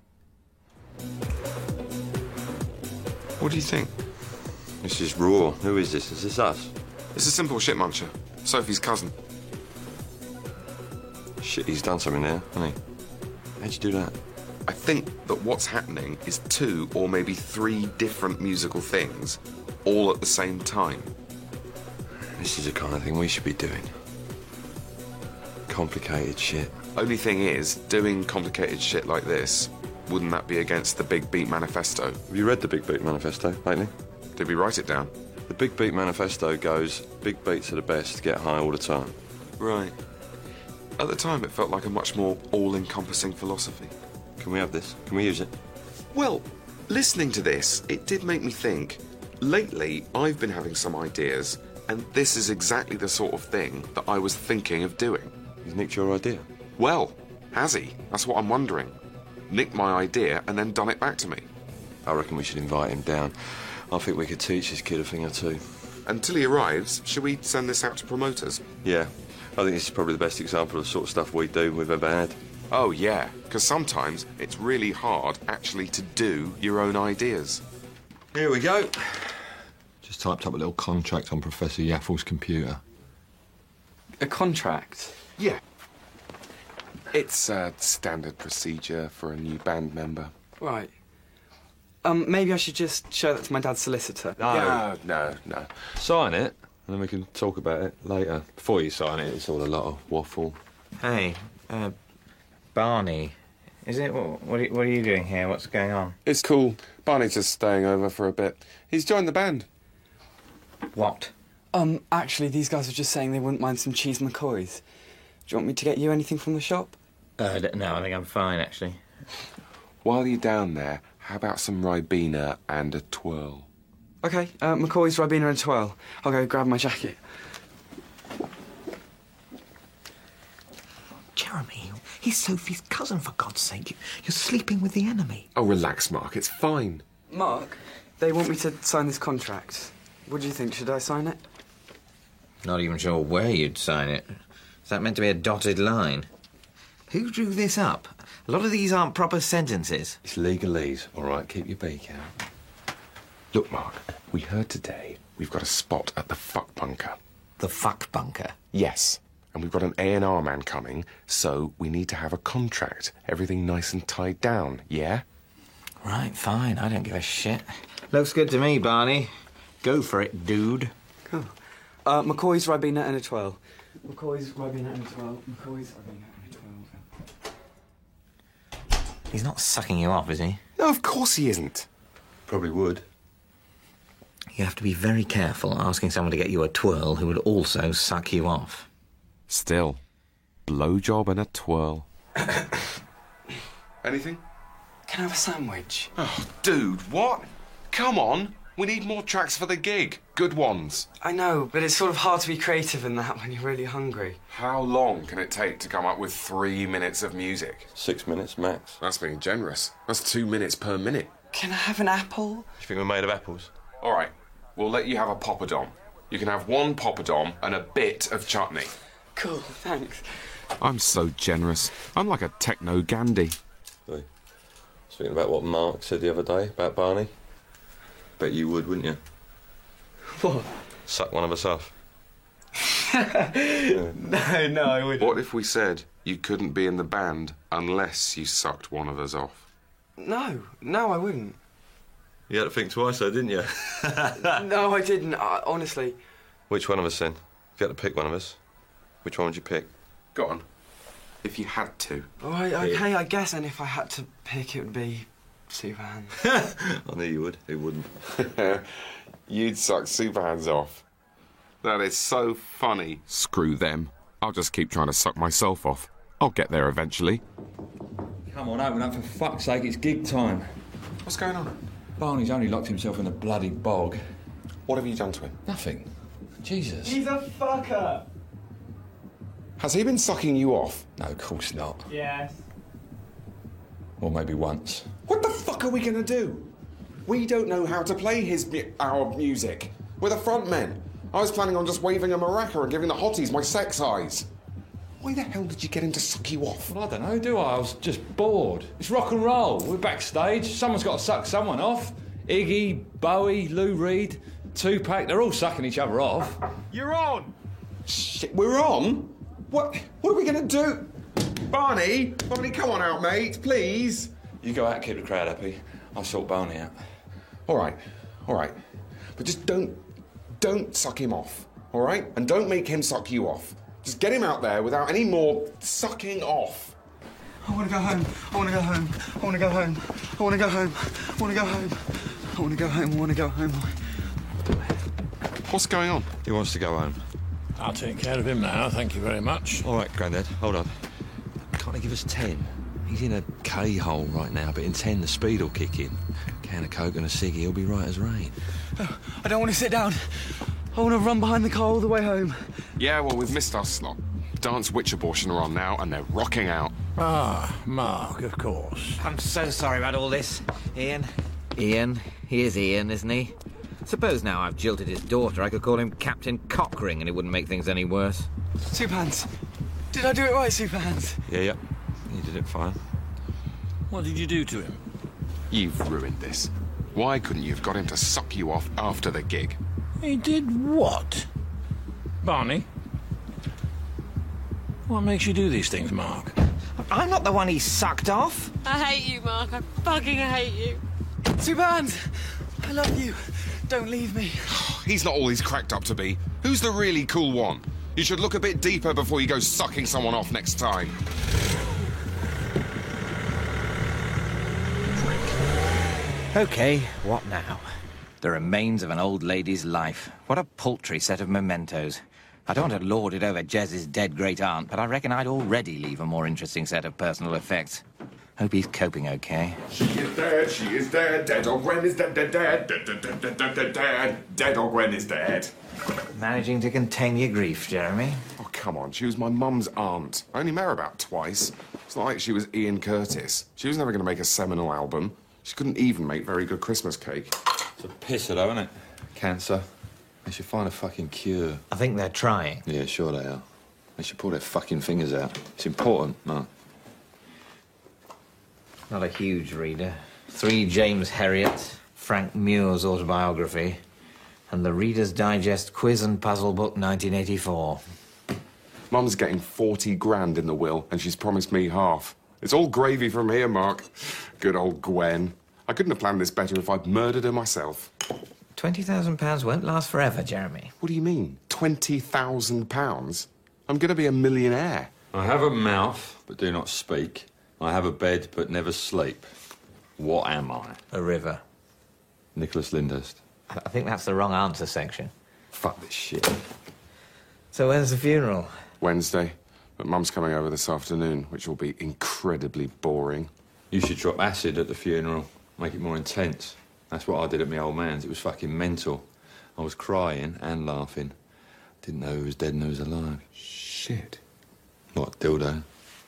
S13: What do you think?
S9: This is raw. Who is this? Is this us?
S13: It's a simple shit muncher. Sophie's cousin.
S9: Shit, he's done something there, hasn't he? How'd you do that?
S13: I think that what's happening is 2 or maybe 3 different musical things all at the same time.
S9: This is the kind of thing we should be doing. Complicated shit.
S13: Only thing is, doing complicated shit like this, wouldn't that be against the Big Beat Manifesto?
S9: Have you read the Big Beat Manifesto lately?
S13: Did we write it down?
S9: The Big Beat Manifesto goes, big beats are the best, get high all the time.
S13: Right. At the time, it felt like a much more all-encompassing philosophy.
S9: Can we have this? Can we use it?
S13: Well, listening to this, it did make me think. Lately, I've been having some ideas, and this is exactly the sort of thing that I was thinking of doing.
S9: He's nicked your idea?
S13: Well, has he? That's what I'm wondering. Nicked my idea and then done it back to me.
S9: I reckon we should invite him down. I think we could teach this kid a thing or two.
S13: Until he arrives, should we send this out to promoters?
S9: Yeah. I think this is probably the best example of the sort of stuff we do we've ever had.
S13: Oh, yeah, because sometimes it's really hard actually to do your own ideas.
S9: Here we go. Just typed up a little contract on Professor Yaffel's computer.
S18: A contract?
S13: Yeah. It's a standard procedure for a new band member.
S18: Right. Maybe I should just show that to my dad's solicitor.
S13: No.
S9: Sign it, and then we can talk about it later. Before you sign it, it's all a lot of waffle.
S14: Hey, Barney. Is it? What are you doing here? What's going on?
S13: It's cool. Barney's just staying over for a bit. He's joined the band.
S14: What?
S18: Actually, these guys were just saying they wouldn't mind some cheese McCoys. Do you want me to get you anything from the shop?
S14: No, I think I'm fine, actually.
S13: While you're down there, how about some Ribena and a twirl?
S18: OK, McCoy's, Ribena and a twirl. I'll go grab my jacket.
S19: Jeremy, he's Sophie's cousin, for God's sake. You're sleeping with the enemy.
S13: Oh, relax, Mark. It's fine.
S18: Mark, they want me to sign this contract. What do you think? Should I sign it?
S14: Not even sure where you'd sign it. Is that meant to be a dotted line? Who drew this up? A lot of these aren't proper sentences.
S9: It's legalese, all right? Keep your beak out.
S13: Look, Mark, we heard today we've got a spot at the Fuck Bunker.
S14: The Fuck Bunker?
S13: Yes. And we've got an A&R man coming, so we need to have a contract. Everything nice and tied down, yeah?
S14: Right, fine. I don't give a shit. Looks good to me, Barney. Go for it, dude.
S18: Cool. McCoy's Ribena and a twirl. McCoy's Ribena and a twirl. McCoy's Ribena and a twirl.
S14: He's not sucking you off, is he?
S13: No, of course he isn't.
S1: Probably would.
S14: You have to be very careful asking someone to get you a twirl who would also suck you off.
S13: Still, blowjob and a twirl. Anything?
S18: Can I have a sandwich?
S13: Oh, dude, what? Come on. We need more tracks for the gig. Good ones.
S18: I know, but it's sort of hard to be creative in that when you're really hungry.
S13: How long can it take to come up with 3 minutes of music?
S1: 6 minutes max.
S13: That's being generous. That's 2 minutes per minute.
S18: Can I have an apple?
S1: Do you think we're made of apples?
S13: All right, we'll let you have a poppadom. You can have 1 poppadom and a bit of chutney.
S18: Cool, thanks.
S13: I'm so generous. I'm like a techno Gandhi.
S1: Hey, speaking about what Mark said the other day about Barney. Bet you would, wouldn't you?
S18: What?
S1: Suck one of us off.
S18: No, I wouldn't.
S13: What if we said you couldn't be in the band unless you sucked one of us off?
S18: No, I wouldn't.
S1: You had to think twice though, didn't you?
S18: No, I didn't, honestly.
S1: Which one of us then? If you had to pick one of us, which one would you pick?
S13: Go on. If you had to.
S18: All right, okay, I guess, and if I had to pick, it would be Superhands.
S1: I knew you would. Who wouldn't?
S13: You'd suck Superhands off. That is so funny. Screw them. I'll just keep trying to suck myself off. I'll get there eventually.
S3: Come on, open up for fuck's sake, it's gig time.
S13: What's going on?
S3: Barney's only locked himself in a bloody bog.
S13: What have you done to him?
S3: Nothing. Jesus.
S18: He's a fucker.
S13: Has he been sucking you off?
S3: No, of course not.
S18: Yes.
S3: Or maybe once.
S13: What the fuck are we gonna do? We don't know how to play our music. We're the front men. I was planning on just waving a maraca and giving the hotties my sex eyes. Why the hell did you get him to suck you off?
S3: Well, I don't know, do I? I was just bored. It's rock and roll. We're backstage. Someone's got to suck someone off. Iggy, Bowie, Lou Reed, Tupac, they're all sucking each other off.
S13: You're on! Shit, we're on? What are we gonna do? Barney, come on out, mate, please.
S3: You go out, keep the crowd happy. I'll sort Barney out.
S13: All right. But just don't suck him off, all right? And don't make him suck you off. Just get him out there without any more sucking off.
S18: I want to go home. I want to go home. I want to go home. I want to go home. I want to go home. I want to go home. I want to go home.
S13: What's going on?
S1: He wants to go home.
S20: I'll take care of him now, thank you very much.
S1: All right, Grandad, hold on. Can't he give us 10? He's in a K-hole right now, but in 10 the speed will kick in. Can of Coke and a ciggy, he'll be right as rain.
S18: Oh, I don't want to sit down. I want to run behind the car all the way home.
S13: Yeah, well, we've missed our slot. Dance Witch Abortion are on now, and they're rocking out.
S20: Ah, Mark, of course.
S14: I'm so sorry about all this. Ian, he is Ian, isn't he? Suppose now I've jilted his daughter, I could call him Captain Cockring and it wouldn't make things any worse.
S18: Superhands. Did I do it right, Superhands?
S1: Yeah. You did it fine.
S20: What did you do to him?
S13: You've ruined this. Why couldn't you have got him to suck you off after the gig?
S20: He did what? Barney? What makes you do these things, Mark?
S14: I'm not the one he sucked off.
S21: I hate you, Mark. I fucking hate you.
S18: Superhands! I love you. Don't leave me.
S13: He's not all he's cracked up to be. Who's the really cool one? You should look a bit deeper before you go sucking someone off next time.
S14: OK, what now? The remains of an old lady's life. What a paltry set of mementos. I don't want to lord it over Jez's dead great-aunt, but I reckon I'd already leave a more interesting set of personal effects. Hope he's coping OK.
S13: She is dead, dead old Gwen is dead, dead old Gwen is dead.
S14: Managing to contain your grief, Jeremy.
S13: Oh, come on, she was my mum's aunt. I only met her about twice. It's not like she was Ian Curtis. She was never going to make a seminal album. She couldn't even make very good Christmas cake.
S1: It's a pisser, though, isn't it? Cancer. They should find a fucking cure.
S14: I think they're trying.
S1: Yeah, sure they are. They should pull their fucking fingers out. It's important, Mark.
S14: Not a huge reader. 3 James Herriot, Frank Muir's autobiography, and the Reader's Digest Quiz and Puzzle Book 1984.
S13: Mum's getting 40 grand in the will, and she's promised me half. It's all gravy from here, Mark. Good old Gwen.
S2: I couldn't have planned this better if I'd murdered her myself.
S14: £20,000 won't last forever, Jeremy.
S2: What do you mean? £20,000? I'm going to be a millionaire.
S3: I have a mouth, but do not speak. I have a bed, but never sleep. What am I?
S14: A river.
S3: Nicholas Lyndhurst.
S14: I think that's the wrong answer section.
S3: Fuck this shit.
S14: So when's the funeral?
S2: Wednesday. But Mum's coming over this afternoon, which will be incredibly boring.
S3: You should drop acid at the funeral. Make it more intense. That's what I did at my old man's. It was fucking mental. I was crying and laughing. Didn't know who was dead and who was alive.
S2: Shit.
S3: What, dildo?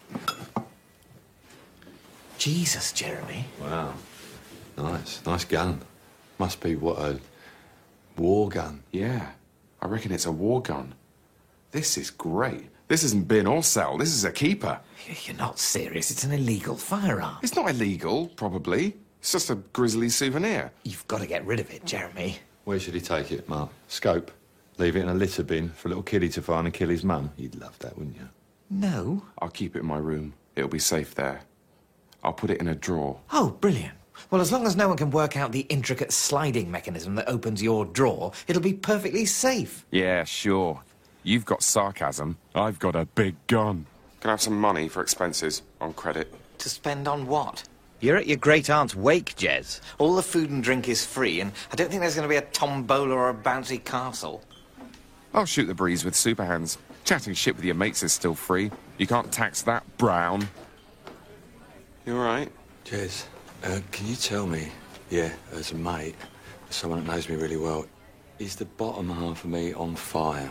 S14: Jesus, Jeremy.
S3: Wow. Nice. Nice gun. Must be, what, a war gun?
S2: Yeah. I reckon it's a war gun. This is great. This isn't bin or sell. This is a keeper.
S14: You're not serious. It's an illegal firearm.
S2: It's not illegal, probably. It's just a grisly souvenir.
S14: You've got to get rid of it, Jeremy.
S3: Where should he take it, Mark? Scope? Leave it in a litter bin for a little kiddie to find and kill his mum? You'd love that, wouldn't you?
S14: No.
S2: I'll keep it in my room. It'll be safe there. I'll put it in a drawer.
S14: Oh, brilliant. Well, as long as no one can work out the intricate sliding mechanism that opens your drawer, it'll be perfectly safe.
S2: Yeah, sure. You've got sarcasm. I've got a big gun. Can I have some money for expenses on credit?
S14: To spend on what? You're at your great-aunt's wake, Jez. All the food and drink is free, and I don't think there's going to be a tombola or a bouncy castle.
S2: I'll shoot the breeze with super hands. Chatting shit with your mates is still free. You can't tax that, Brown. You all right?
S3: Jez, can you tell me, as a mate, someone that knows me really well, is the bottom half of me on fire?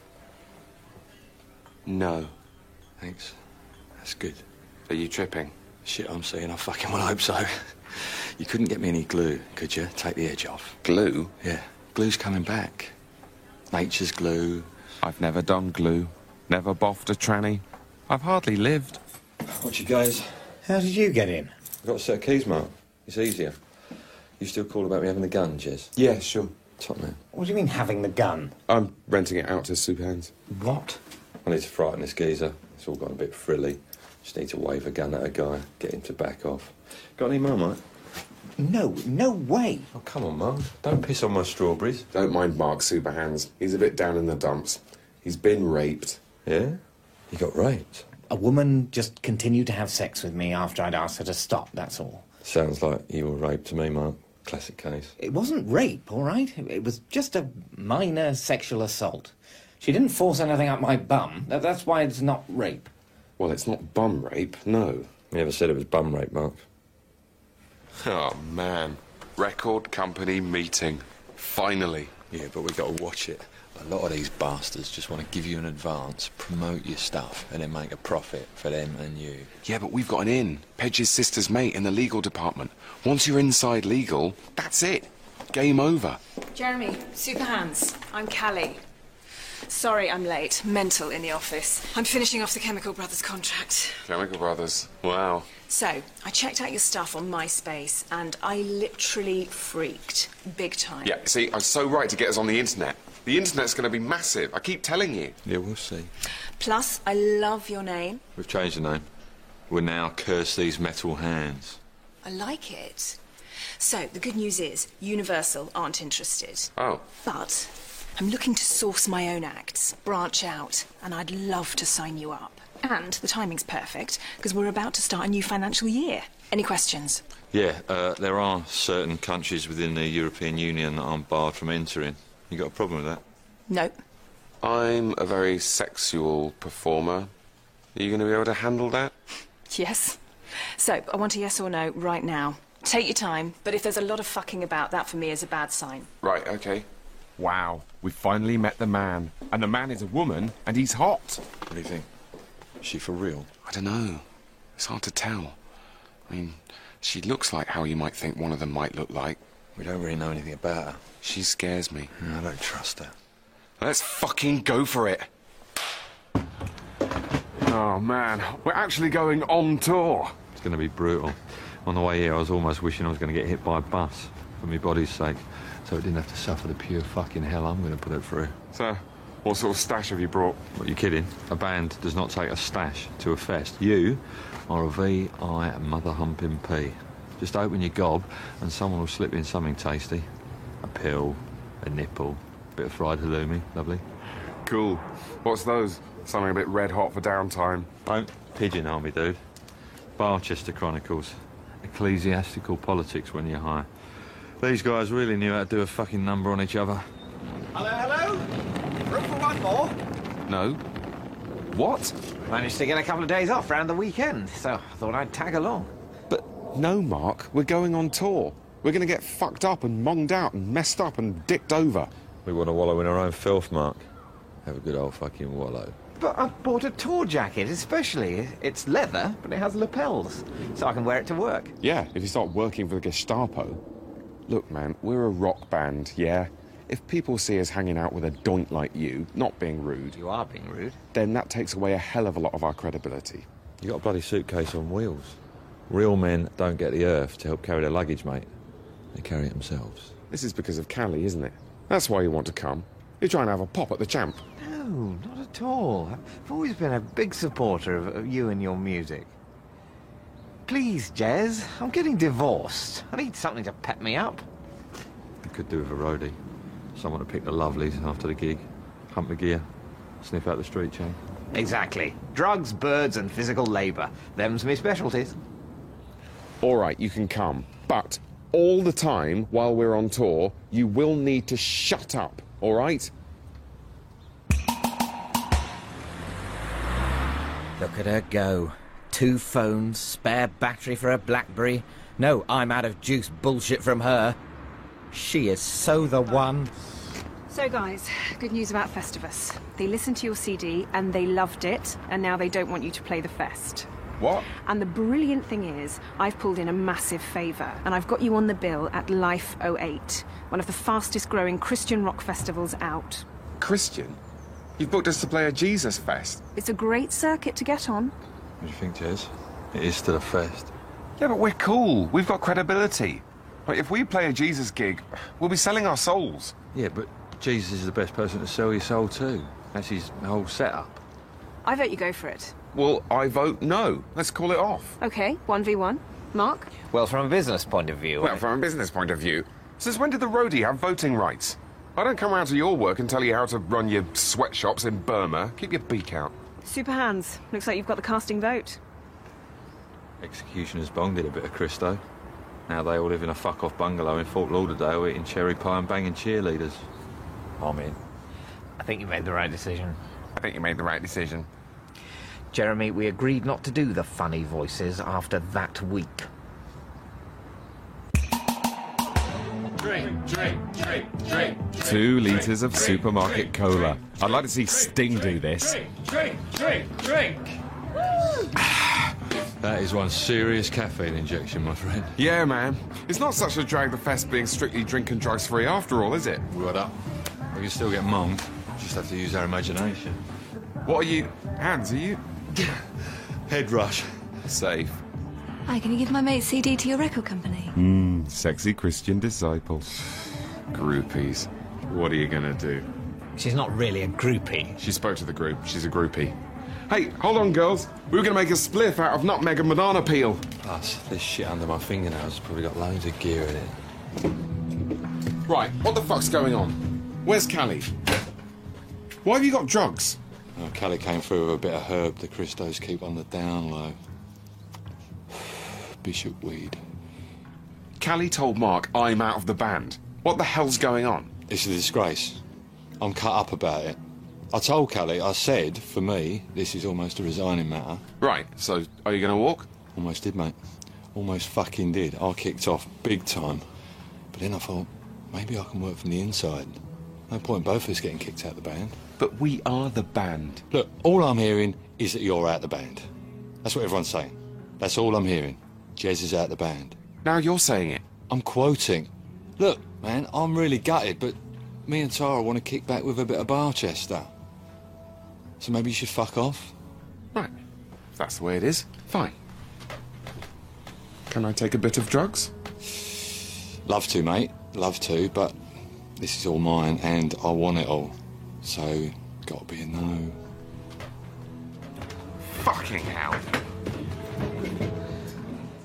S2: No.
S3: Thanks. That's good.
S2: Are you tripping?
S3: Shit, I'm saying I fucking well hope so. You couldn't get me any glue, could you? Take the edge off.
S2: Glue?
S3: Yeah. Glue's coming back. Nature's glue.
S2: I've never done glue. Never boffed a tranny. I've hardly lived.
S3: What you guys?
S14: How did you get in?
S3: I've got a set of keys, Mark. It's easier. You still call about me having the gun, Jez?
S2: Yeah, sure.
S3: Top man.
S14: What do you mean, having the gun?
S2: I'm renting it out to super hands.
S14: What?
S3: I need to frighten this geezer. It's all gone a bit frilly. Just need to wave a gun at a guy, get him to back off. Got any Marmite?
S14: No way.
S3: Oh, come on, Mark. Don't piss on my strawberries.
S2: Don't mind Mark super hands. He's a bit down in the dumps. He's been raped.
S3: Yeah? He got raped?
S14: A woman just continued to have sex with me after I'd asked her to stop, that's all.
S3: Sounds like you were raped to me, Mark. Classic case.
S14: It wasn't rape, all right? It was just a minor sexual assault. She didn't force anything up my bum. That's why it's not rape.
S2: Well, it's not bum rape, no.
S3: You never said it was bum rape, Mark.
S2: Oh, man. Record company meeting. Finally.
S3: Yeah, but we've got to watch it. A lot of these bastards just want to give you an advance, promote your stuff, and then make a profit for them and you.
S2: Yeah, but we've got an in. Pedge's sister's mate in the legal department. Once you're inside legal, that's it. Game over.
S11: Jeremy, super hands. I'm Callie. Sorry I'm late. Mental in the office. I'm finishing off the Chemical Brothers contract.
S2: Chemical Brothers. Wow.
S11: So, I checked out your stuff on MySpace, and I literally freaked. Big time.
S2: Yeah, see, I was so right to get us on the internet. The internet's going to be massive. I keep telling you.
S3: Yeah, we'll see.
S11: Plus, I love your name.
S3: We've changed the name. We're now Curse These Metal Hands.
S11: I like it. So, the good news is, Universal aren't interested.
S2: Oh.
S11: But I'm looking to source my own acts, branch out, and I'd love to sign you up. And the timing's perfect, because we're about to start a new financial year. Any questions?
S3: Yeah, there are certain countries within the European Union that I'm barred from entering. You got a problem with that?
S11: Nope.
S2: I'm a very sexual performer. Are you going to be able to handle that?
S11: Yes. So, I want a yes or no right now. Take your time, but if there's a lot of fucking about, that for me is a bad sign.
S2: Right, okay. Wow, we finally met the man. And the man is a woman, and he's hot.
S3: What do you think? Is she for real?
S2: I don't know. It's hard to tell. I mean, she looks like how you might think one of them might look like.
S3: We don't really know anything about her.
S2: She scares me.
S3: I don't trust her.
S2: Let's fucking go for it. Oh, man. We're actually going on tour.
S3: It's going to be brutal. On the way here, I was almost wishing I was going to get hit by a bus for my body's sake, so it didn't have to suffer the pure fucking hell I'm going to put it through.
S2: So, what sort of stash have you brought?
S3: What, you kidding? A band does not take a stash to a fest. You are a V.I. mother humping P.
S1: Just open your gob and someone will slip in something tasty. A pill, a nipple, a bit of fried halloumi, lovely.
S13: Cool. What's those? Something a bit red hot for downtime.
S1: Don't pigeonhole me, dude. Barchester Chronicles. Ecclesiastical politics when you're high. These guys really knew how to do a fucking number on each other.
S5: Hello, hello? Room for one more?
S13: No. What?
S14: Managed to get a couple of days off around the weekend, so I thought I'd tag along.
S13: But no, Mark. We're going on tour. We're going to get fucked up and monged out and messed up and dicked over.
S1: We want to wallow in our own filth, Mark. Have a good old fucking wallow.
S14: But I bought a tour jacket especially. It's leather, but it has lapels, so I can wear it to work.
S13: Yeah, if you start working for the Gestapo. Look, man, we're a rock band, yeah? If people see us hanging out with a doink like you, not being rude...
S14: You are being rude.
S13: ...then that takes away a hell of a lot of our credibility.
S1: You got a bloody suitcase on wheels. Real men don't get the earth to help carry their luggage, mate. They carry it themselves.
S13: This is because of Callie, isn't it? That's why you want to come. You're trying to have a pop at the champ.
S14: No, not at all. I've always been a big supporter of you and your music. Please, Jez, I'm getting divorced. I need something to pep me up.
S1: You could do with a roadie. Someone to pick the lovelies after the gig, hump the gear, sniff out the street chain.
S14: Exactly. Drugs, birds and physical labour. Them's me specialties.
S13: All right, you can come. But all the time while we're on tour, you will need to shut up, all right?
S14: Look at her go. 2 phones, spare battery for a BlackBerry. No, I'm out of juice bullshit from her. She is so the one.
S11: So, guys, good news about Festivus. They listened to your CD and they loved it, and now they don't want you to play the fest.
S13: What?
S11: And the brilliant thing is, I've pulled in a massive favour, and I've got you on the bill at Life 08, one of the fastest growing Christian rock festivals out.
S13: Christian? You've booked us to play a Jesus fest.
S11: It's a great circuit to get on.
S1: What do you think, Jez? It is still a fest.
S13: Yeah, but we're cool. We've got credibility. Like, if we play a Jesus gig, we'll be selling our souls.
S1: Yeah, but Jesus is the best person to sell your soul to. That's his whole setup.
S11: I vote you go for it.
S13: Well, I vote no. Let's call it off.
S11: OK, 1v1. Mark?
S14: Well, from a business point of view...
S13: Well, from a business point of view, since when did the roadie have voting rights? I don't come round to your work and tell you how to run your sweatshops in Burma. Keep your beak out.
S11: Super hands. Looks like you've got the casting vote.
S1: Executioner's Bong did a bit of Christo. Now they all live in a fuck-off bungalow in Fort Lauderdale eating cherry pie and banging cheerleaders. I'm in.
S14: I think you made the right decision.
S13: I think you made the right decision.
S14: Jeremy, we agreed not to do the funny voices after that week.
S13: Drink, drink, drink, drink. 2 litres of supermarket cola. I'd like to see Sting do this.
S3: Drink, drink, drink.
S1: That is one serious caffeine injection, my friend.
S13: Yeah, man. It's not such a drag, the fest being strictly drink and drugs free after all, is it?
S1: What up? We can still get monged. Just have to use our imagination.
S13: What are you... Hands, are you...
S1: Head rush.
S13: Safe.
S15: Hi, can you give my mate CD to your record company?
S13: Sexy Christian disciple. Groupies. What are you gonna do?
S14: She's not really a groupie.
S13: She spoke to the group. She's a groupie. Hey, hold on, girls. We were gonna make a spliff out of nutmeg and banana peel.
S1: Plus, this shit under my fingernails has probably got loads of gear in it.
S13: Right, what the fuck's going on? Where's Callie? Why have you got drugs?
S1: Oh, Callie came through with a bit of herb the Christos keep on the down low. Bishop weed.
S13: Callie told Mark I'm out of the band. What the hell's going on?
S1: It's a disgrace. I'm cut up about it. I told Callie, I said, for me, this is almost a resigning matter.
S13: Right, so are you going to walk?
S1: Almost did, mate. Almost fucking did. I kicked off big time. But then I thought, maybe I can work from the inside. No point both of us getting kicked out of the band.
S13: But we are the band.
S1: Look, all I'm hearing is that you're out the band. That's what everyone's saying. That's all I'm hearing. Jez is out the band.
S13: Now you're saying it.
S1: I'm quoting. Look, man, I'm really gutted, but me and Tara want to kick back with a bit of Barchester. So maybe you should fuck off?
S13: Right. If that's the way it is, fine. Can I take a bit of drugs?
S1: Love to, mate. Love to, but this is all mine, and I want it all. So, gotta be a no.
S13: Fucking hell.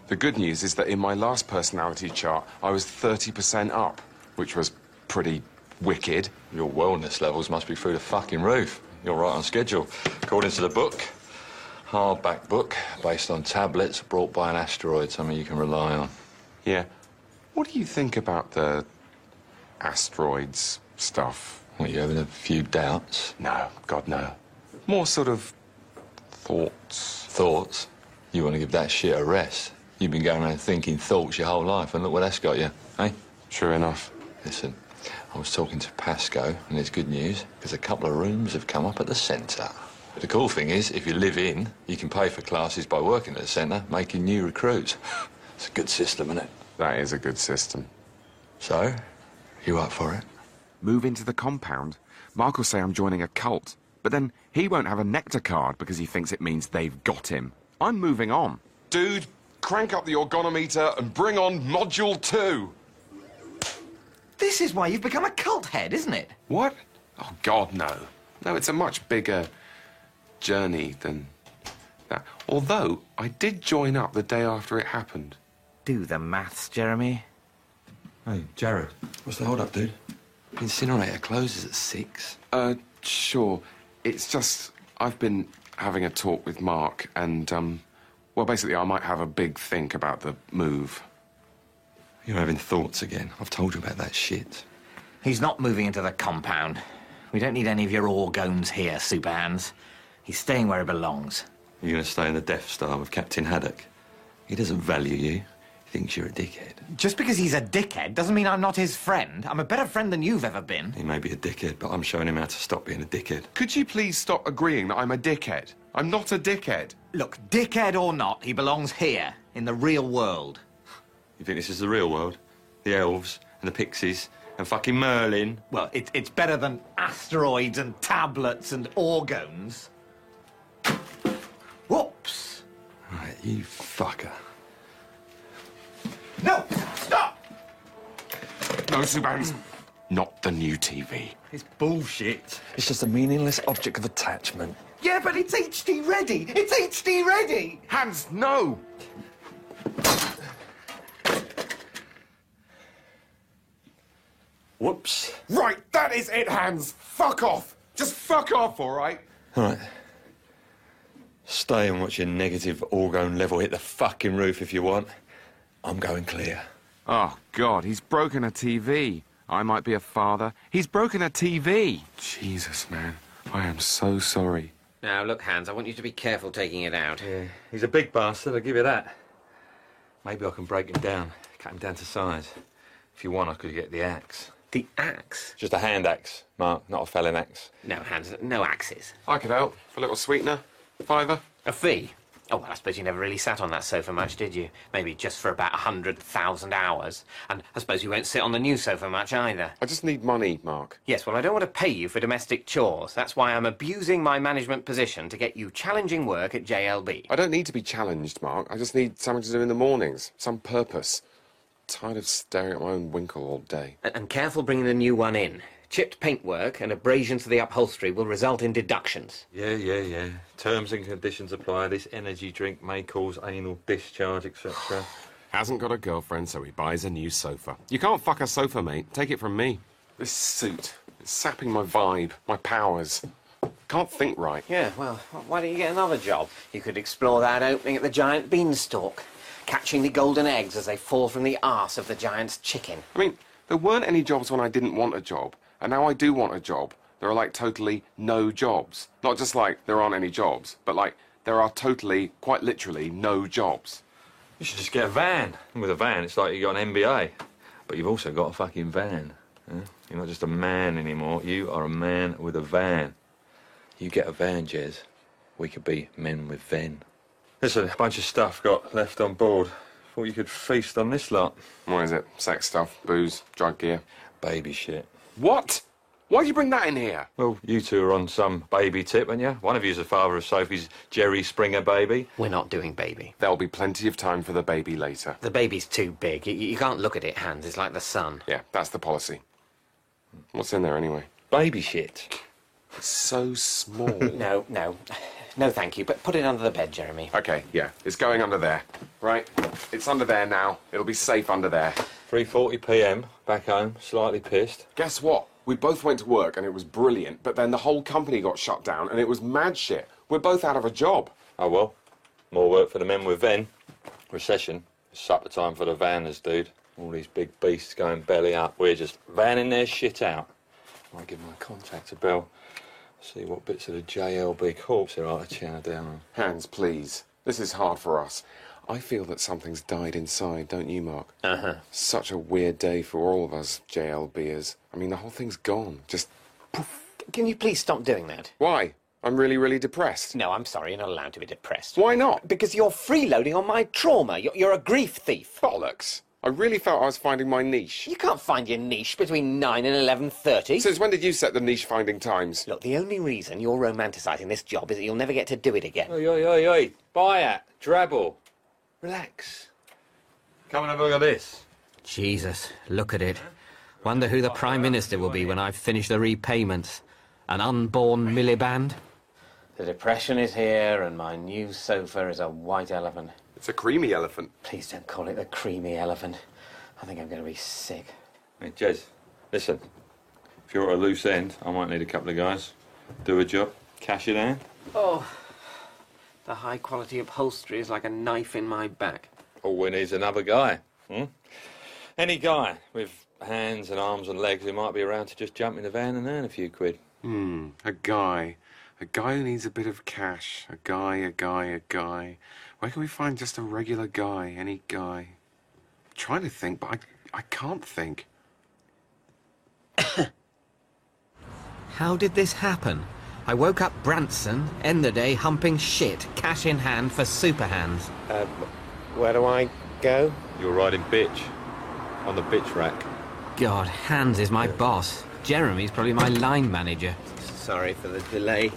S2: The good news is that in my last personality chart, I was 30% up, which was pretty wicked.
S3: Your wellness levels must be through the fucking roof. You're right on schedule. According to the book, hardback book, based on tablets brought by an asteroid, something you can rely on.
S2: Yeah. What do you think about the asteroids stuff?
S3: What, you having a few doubts?
S2: No, God, no. More sort of thoughts.
S3: Thoughts? You want to give that shit a rest? You've been going around thinking thoughts your whole life, and look where that's got you, eh?
S2: Sure enough.
S3: Listen, I was talking to Pasco, and it's good news, because a couple of rooms have come up at the centre. But the cool thing is, if you live in, you can pay for classes by working at the centre, making new recruits. It's a good system, isn't it?
S2: That is a good system.
S3: So, you up for it?
S2: Move into the compound. Mark will say I'm joining a cult, but then he won't have a nectar card because he thinks it means they've got him. I'm moving on. Dude, crank up the orgonometer and bring on Module 2.
S14: This is why you've become a cult head, isn't it?
S2: What? Oh, God, no. No, it's a much bigger journey than that. Although, I did join up the day after it happened.
S14: Do the maths, Jeremy.
S3: Hey, Jared, what's the hold-up, dude? Incinerator closes at 6.
S2: Sure. It's just, I've been having a talk with Mark and, well, basically, I might have a big think about the move.
S3: You're having thoughts again. I've told you about that shit.
S14: He's not moving into the compound. We don't need any of your orgones here, Superhands. He's staying where he belongs.
S3: You're going to stay in the Death Star with Captain Haddock. He doesn't value you. He thinks you're a dickhead.
S14: Just because he's a dickhead doesn't mean I'm not his friend. I'm a better friend than you've ever been.
S3: He may be a dickhead, but I'm showing him how to stop being a dickhead.
S2: Could you please stop agreeing that I'm a dickhead? I'm not a dickhead.
S14: Look, dickhead or not, he belongs here, in the real world.
S3: You think this is the real world? The elves and the pixies and fucking Merlin?
S14: Well, it's better than asteroids and tablets and orgones. Whoops!
S3: Right, you fucker.
S14: No! Stop!
S2: No, Subans. Not the new TV.
S3: It's bullshit. It's just a meaningless object of attachment.
S14: Yeah, but it's HD ready! It's HD ready!
S2: Hans, no!
S3: Whoops.
S2: Right, that is it, Hans. Fuck off. Just fuck off, all right?
S3: All right. Stay and watch your negative orgone level hit the fucking roof if you want. I'm going clear.
S2: Oh, God, he's broken a TV. I might be a father. He's broken a TV. Jesus, man. I am so sorry.
S5: Now, look, Hans, I want you to be careful taking it out.
S3: Yeah, he's a big bastard, I'll give you that. Maybe I can break him down, cut him down to size. If you want, I could get the axe.
S5: The axe?
S3: Just a hand axe, Mark, not a felon axe.
S5: No, Hans, no axes.
S2: I could help. For a little sweetener. $5.
S5: A fee? Oh, well, I suppose you never really sat on that sofa much, did you? Maybe just for about 100,000 hours. And I suppose you won't sit on the new sofa much either.
S2: I just need money, Mark.
S5: Yes, well, I don't want to pay you for domestic chores. That's why I'm abusing my management position to get you challenging work at JLB.
S2: I don't need to be challenged, Mark. I just need something to do in the mornings. Some purpose. Tired of staring at my own winkle all day.
S5: And careful bringing the new one in. Chipped paintwork and abrasions to the upholstery will result in deductions.
S3: Yeah. Terms and conditions apply. This energy drink may cause anal discharge, etc.
S2: Hasn't got a girlfriend, so he buys a new sofa. You can't fuck a sofa, mate. Take it from me. This suit, it's sapping my vibe, my powers. Can't think right.
S5: Yeah, well, why don't you get another job? You could explore that opening at the giant beanstalk, catching the golden eggs as they fall from the arse of the giant's chicken.
S2: I mean, there weren't any jobs when I didn't want a job. And now I do want a job. There are, like, totally no jobs. Not just, like, there aren't any jobs, but, like, there are totally, quite literally, no jobs.
S3: You should just get a van. And with a van, it's like you got an MBA. But you've also got a fucking van. Yeah? You're not just a man anymore. You are a man with a van. You get a van, Jez. We could be men with Ven. Listen, a bunch of stuff got left on board. Thought you could feast on this lot.
S2: What is it? Sex stuff, booze, drug gear?
S3: Baby shit.
S2: What? Why'd you bring that in here?
S3: Well, you two are on some baby tip, aren't you? One of you's the father of Sophie's Jerry Springer baby.
S5: We're not doing baby.
S2: There'll be plenty of time for the baby later.
S5: The baby's too big. You can't look at it, Hans. It's like the sun.
S2: Yeah, that's the policy. What's in there, anyway?
S3: Baby shit.
S2: It's so small.
S5: No. No, thank you, but put it under the bed, Jeremy.
S2: OK, yeah, it's going under there. Right, it's under there now. It'll be safe under there.
S3: 3:40 p.m, back home, slightly pissed.
S2: Guess what? We both went to work and it was brilliant, but then the whole company got shut down and it was mad shit. We're both out of a job.
S3: Oh well, more work for the men with Ven. Recession. It's supper time for the vanners, dude. All these big beasts going belly up. We're just vanning their shit out. I give my contact a bell. See what bits of the JLB corpse there are to chow down on.
S2: Hans, please. This is hard for us. I feel that something's died inside, don't you, Mark?
S5: Uh-huh.
S2: Such a weird day for all of us JLBers. I mean, the whole thing's gone. Just poof.
S5: Can you please stop doing that?
S2: Why? I'm really, really depressed.
S5: No, I'm sorry, you're not allowed to be depressed.
S2: Why not?
S5: Because you're freeloading on my trauma. You're a grief thief.
S2: Bollocks. I really felt I was finding my niche.
S5: You can't find your niche between 9 and 11:30.
S2: Since when did you set the niche-finding times?
S5: Look, the only reason you're romanticising this job is that you'll never get to do it again.
S3: Oi, oi, oi, oi. Bayat, Drabble. Relax. Come and have a look at this.
S5: Jesus, look at it. Wonder who the Prime Minister will be when I've finished the repayments. An unborn Miliband? The depression is here, and my new sofa is a white elephant.
S2: It's a creamy elephant.
S5: Please don't call it a creamy elephant. I think I'm going to be sick.
S3: Hey, Jez, listen. If you're at a loose end, I might need a couple of guys. Do a job, cash it in.
S5: Oh, the high-quality upholstery is like a knife in my back.
S3: All we need is another guy. Any guy with hands and arms and legs who might be around to just jump in the van and earn a few quid.
S2: A guy. A guy who needs a bit of cash. A guy. Where can we find just a regular guy? Any guy? I'm trying to think, but I can't think.
S5: How did this happen? I woke up Branson, end the day humping shit, cash in hand for super hands. Where do I go?
S3: You're riding bitch. On the bitch rack.
S5: God, Hans is my boss. Jeremy's probably my line manager. Sorry for the delay.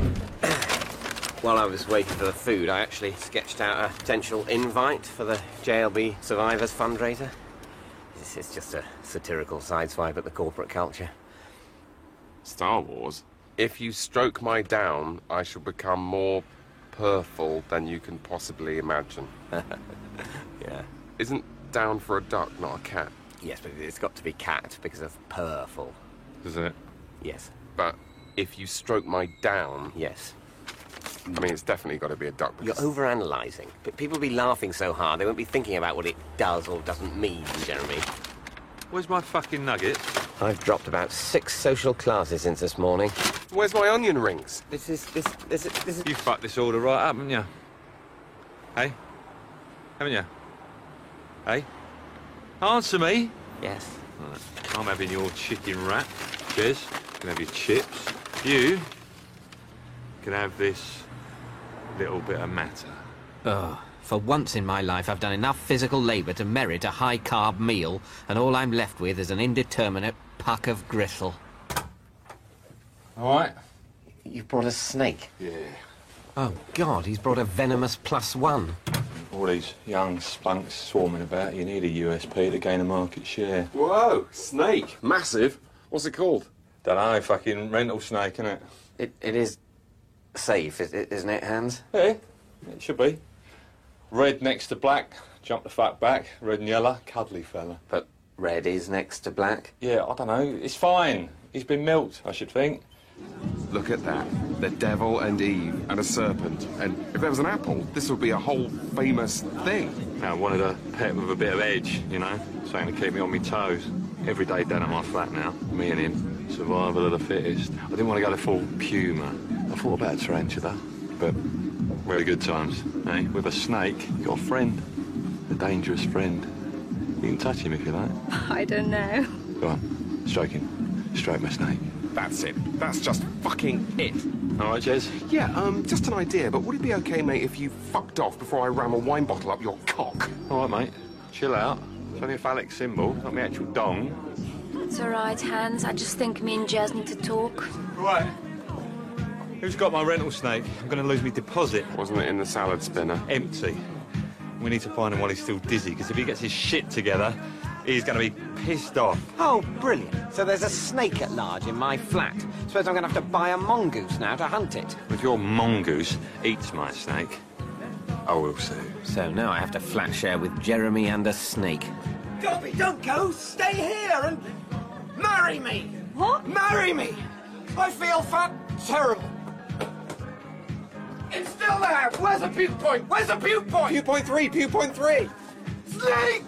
S5: While I was waiting for the food, I actually sketched out a potential invite for the JLB Survivors fundraiser. This is just a satirical sideswipe at the corporate culture.
S2: Star Wars? If you stroke my down, I shall become more purple than you can possibly imagine.
S5: Yeah.
S2: Isn't down for a duck, not a cat?
S5: Yes, but it's got to be cat because of purple.
S2: Is it?
S5: Yes.
S2: But if you stroke my down...
S5: Yes.
S2: I mean, it's definitely got to be a duck.
S5: You're overanalyzing. But people will be laughing so hard, they won't be thinking about what it does or doesn't mean, Jeremy.
S3: Where's my fucking nugget?
S5: I've dropped about 6 social classes since this morning.
S2: Where's my onion rings?
S5: This is...
S3: You fucked this order right up, haven't you? Hey? Haven't you? Hey? Answer me.
S5: Yes.
S3: Right. I'm having your chicken wrap. Jez, you can have your chips. You can have this little bit of matter.
S5: Oh, for once in my life I've done enough physical labour to merit a high-carb meal, and all I'm left with is an indeterminate puck of gristle.
S3: All right.
S5: You brought a snake?
S3: Yeah.
S5: Oh, God, he's brought a venomous +1.
S3: All these young spunks swarming about, you need a USP to gain a market share.
S2: Whoa, snake. Massive. What's it called?
S3: Dunno, fucking rental snake, innit?
S5: It is safe, isn't it, Hans?
S3: Yeah, it should be. Red next to black, jump the fuck back. Red and yellow, cuddly fella.
S5: But red is next to black?
S3: Yeah, I don't know. It's fine. He's been milked, I should think.
S2: Look at that. The devil and Eve and a serpent. And if there was an apple, this would be a whole famous thing.
S3: I wanted a pet with a bit of edge, you know, something to keep me on my toes. Every day down at my flat now, me and him, survival of the fittest. I didn't want to go the full puma. I thought about a tarantula, but very good times, eh? With a snake, you got a friend, a dangerous friend. You can touch him if you like.
S15: I don't know.
S3: Go on, stroke him. Stroke my snake.
S2: That's it. That's just fucking it.
S3: All right, Jez?
S2: Yeah, just an idea, but would it be okay, mate, if you fucked off before I ram a wine bottle up your cock?
S3: All right, mate. Chill out. It's only a phallic symbol, not my actual dong.
S15: It's all right, Hans. I just think me and Jez need to talk.
S3: Right. Who's got my rental snake? I'm going to lose my deposit.
S2: Wasn't it in the salad spinner?
S3: Empty. We need to find him while he's still dizzy, because if he gets his shit together,
S1: He's going to be pissed off.
S5: Oh, brilliant. So there's a snake at large in my flat. Suppose I'm going to have to buy a mongoose now to hunt it.
S1: If your mongoose eats my snake, I will sue.
S5: So now I have to flat share with Jeremy and a snake. Dobby, don't go! Stay here and marry me!
S15: What?
S5: Marry me! I feel fat terrible. It's still there! Where's the puke point? Where's the puke point?
S2: Puke point 3, puke point 3!
S5: Snake!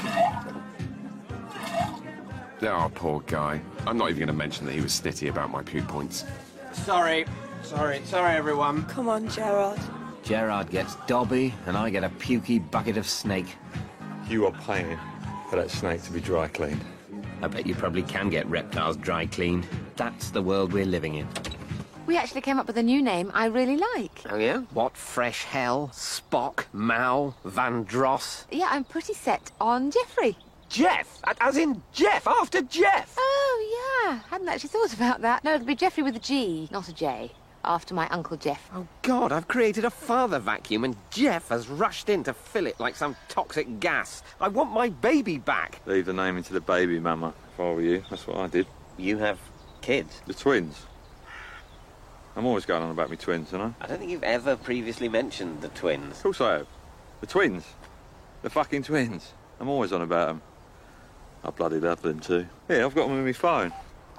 S2: Oh, poor guy. I'm not even going to mention that he was snitty about my puke points.
S5: Sorry, everyone.
S15: Come on, Gerard.
S5: Gerard gets Dobby, and I get a pukey bucket of snake.
S1: You are paying for that snake to be dry cleaned.
S5: I bet you probably can get reptiles dry cleaned. That's the world we're living in.
S21: We actually came up with a new name I really like.
S5: Oh, yeah? What fresh hell? Spock, Mao, Van Dross?
S21: Yeah, I'm pretty set on Jeffrey.
S5: Jeff? As in Jeff, after Jeff?
S21: Oh, yeah. Hadn't actually thought about that. No, it'll be Jeffrey with a G, not a J. After my Uncle Jeff.
S5: Oh, God, I've created a father vacuum and Jeff has rushed in to fill it like some toxic gas. I want my baby back.
S1: Leave the name into the baby, Mama. If I were you, that's what I did.
S5: You have kids?
S1: The twins. I'm always going on about me twins, you know?
S5: I don't think you've ever previously mentioned the twins.
S1: Of course I have. The twins. The fucking twins. I'm always on about them. I bloody love them too. Yeah, I've got them on my phone.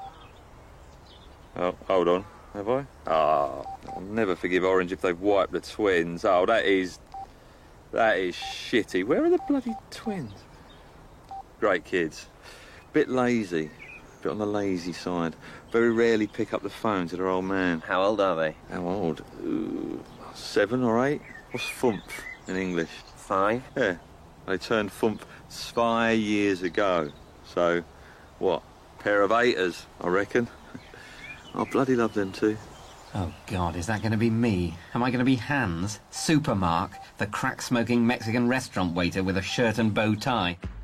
S1: Oh, hold on. Have I? Oh, I'll never forgive Orange if they've wiped the twins. Oh, that is shitty. Where are the bloody twins? Great kids. Bit lazy. Bit on the lazy side. Very rarely pick up the phone to their old man.
S5: How old are they?
S1: How old? 7 or 8? What's fumph in English?
S5: 5?
S1: Yeah. They turned fumph 5 years ago. So, what? Pair of 8ers, I reckon. I bloody love them too.
S5: Oh, God, is that going to be me? Am I going to be Hans, Supermark, the crack-smoking Mexican restaurant waiter with a shirt and bow tie?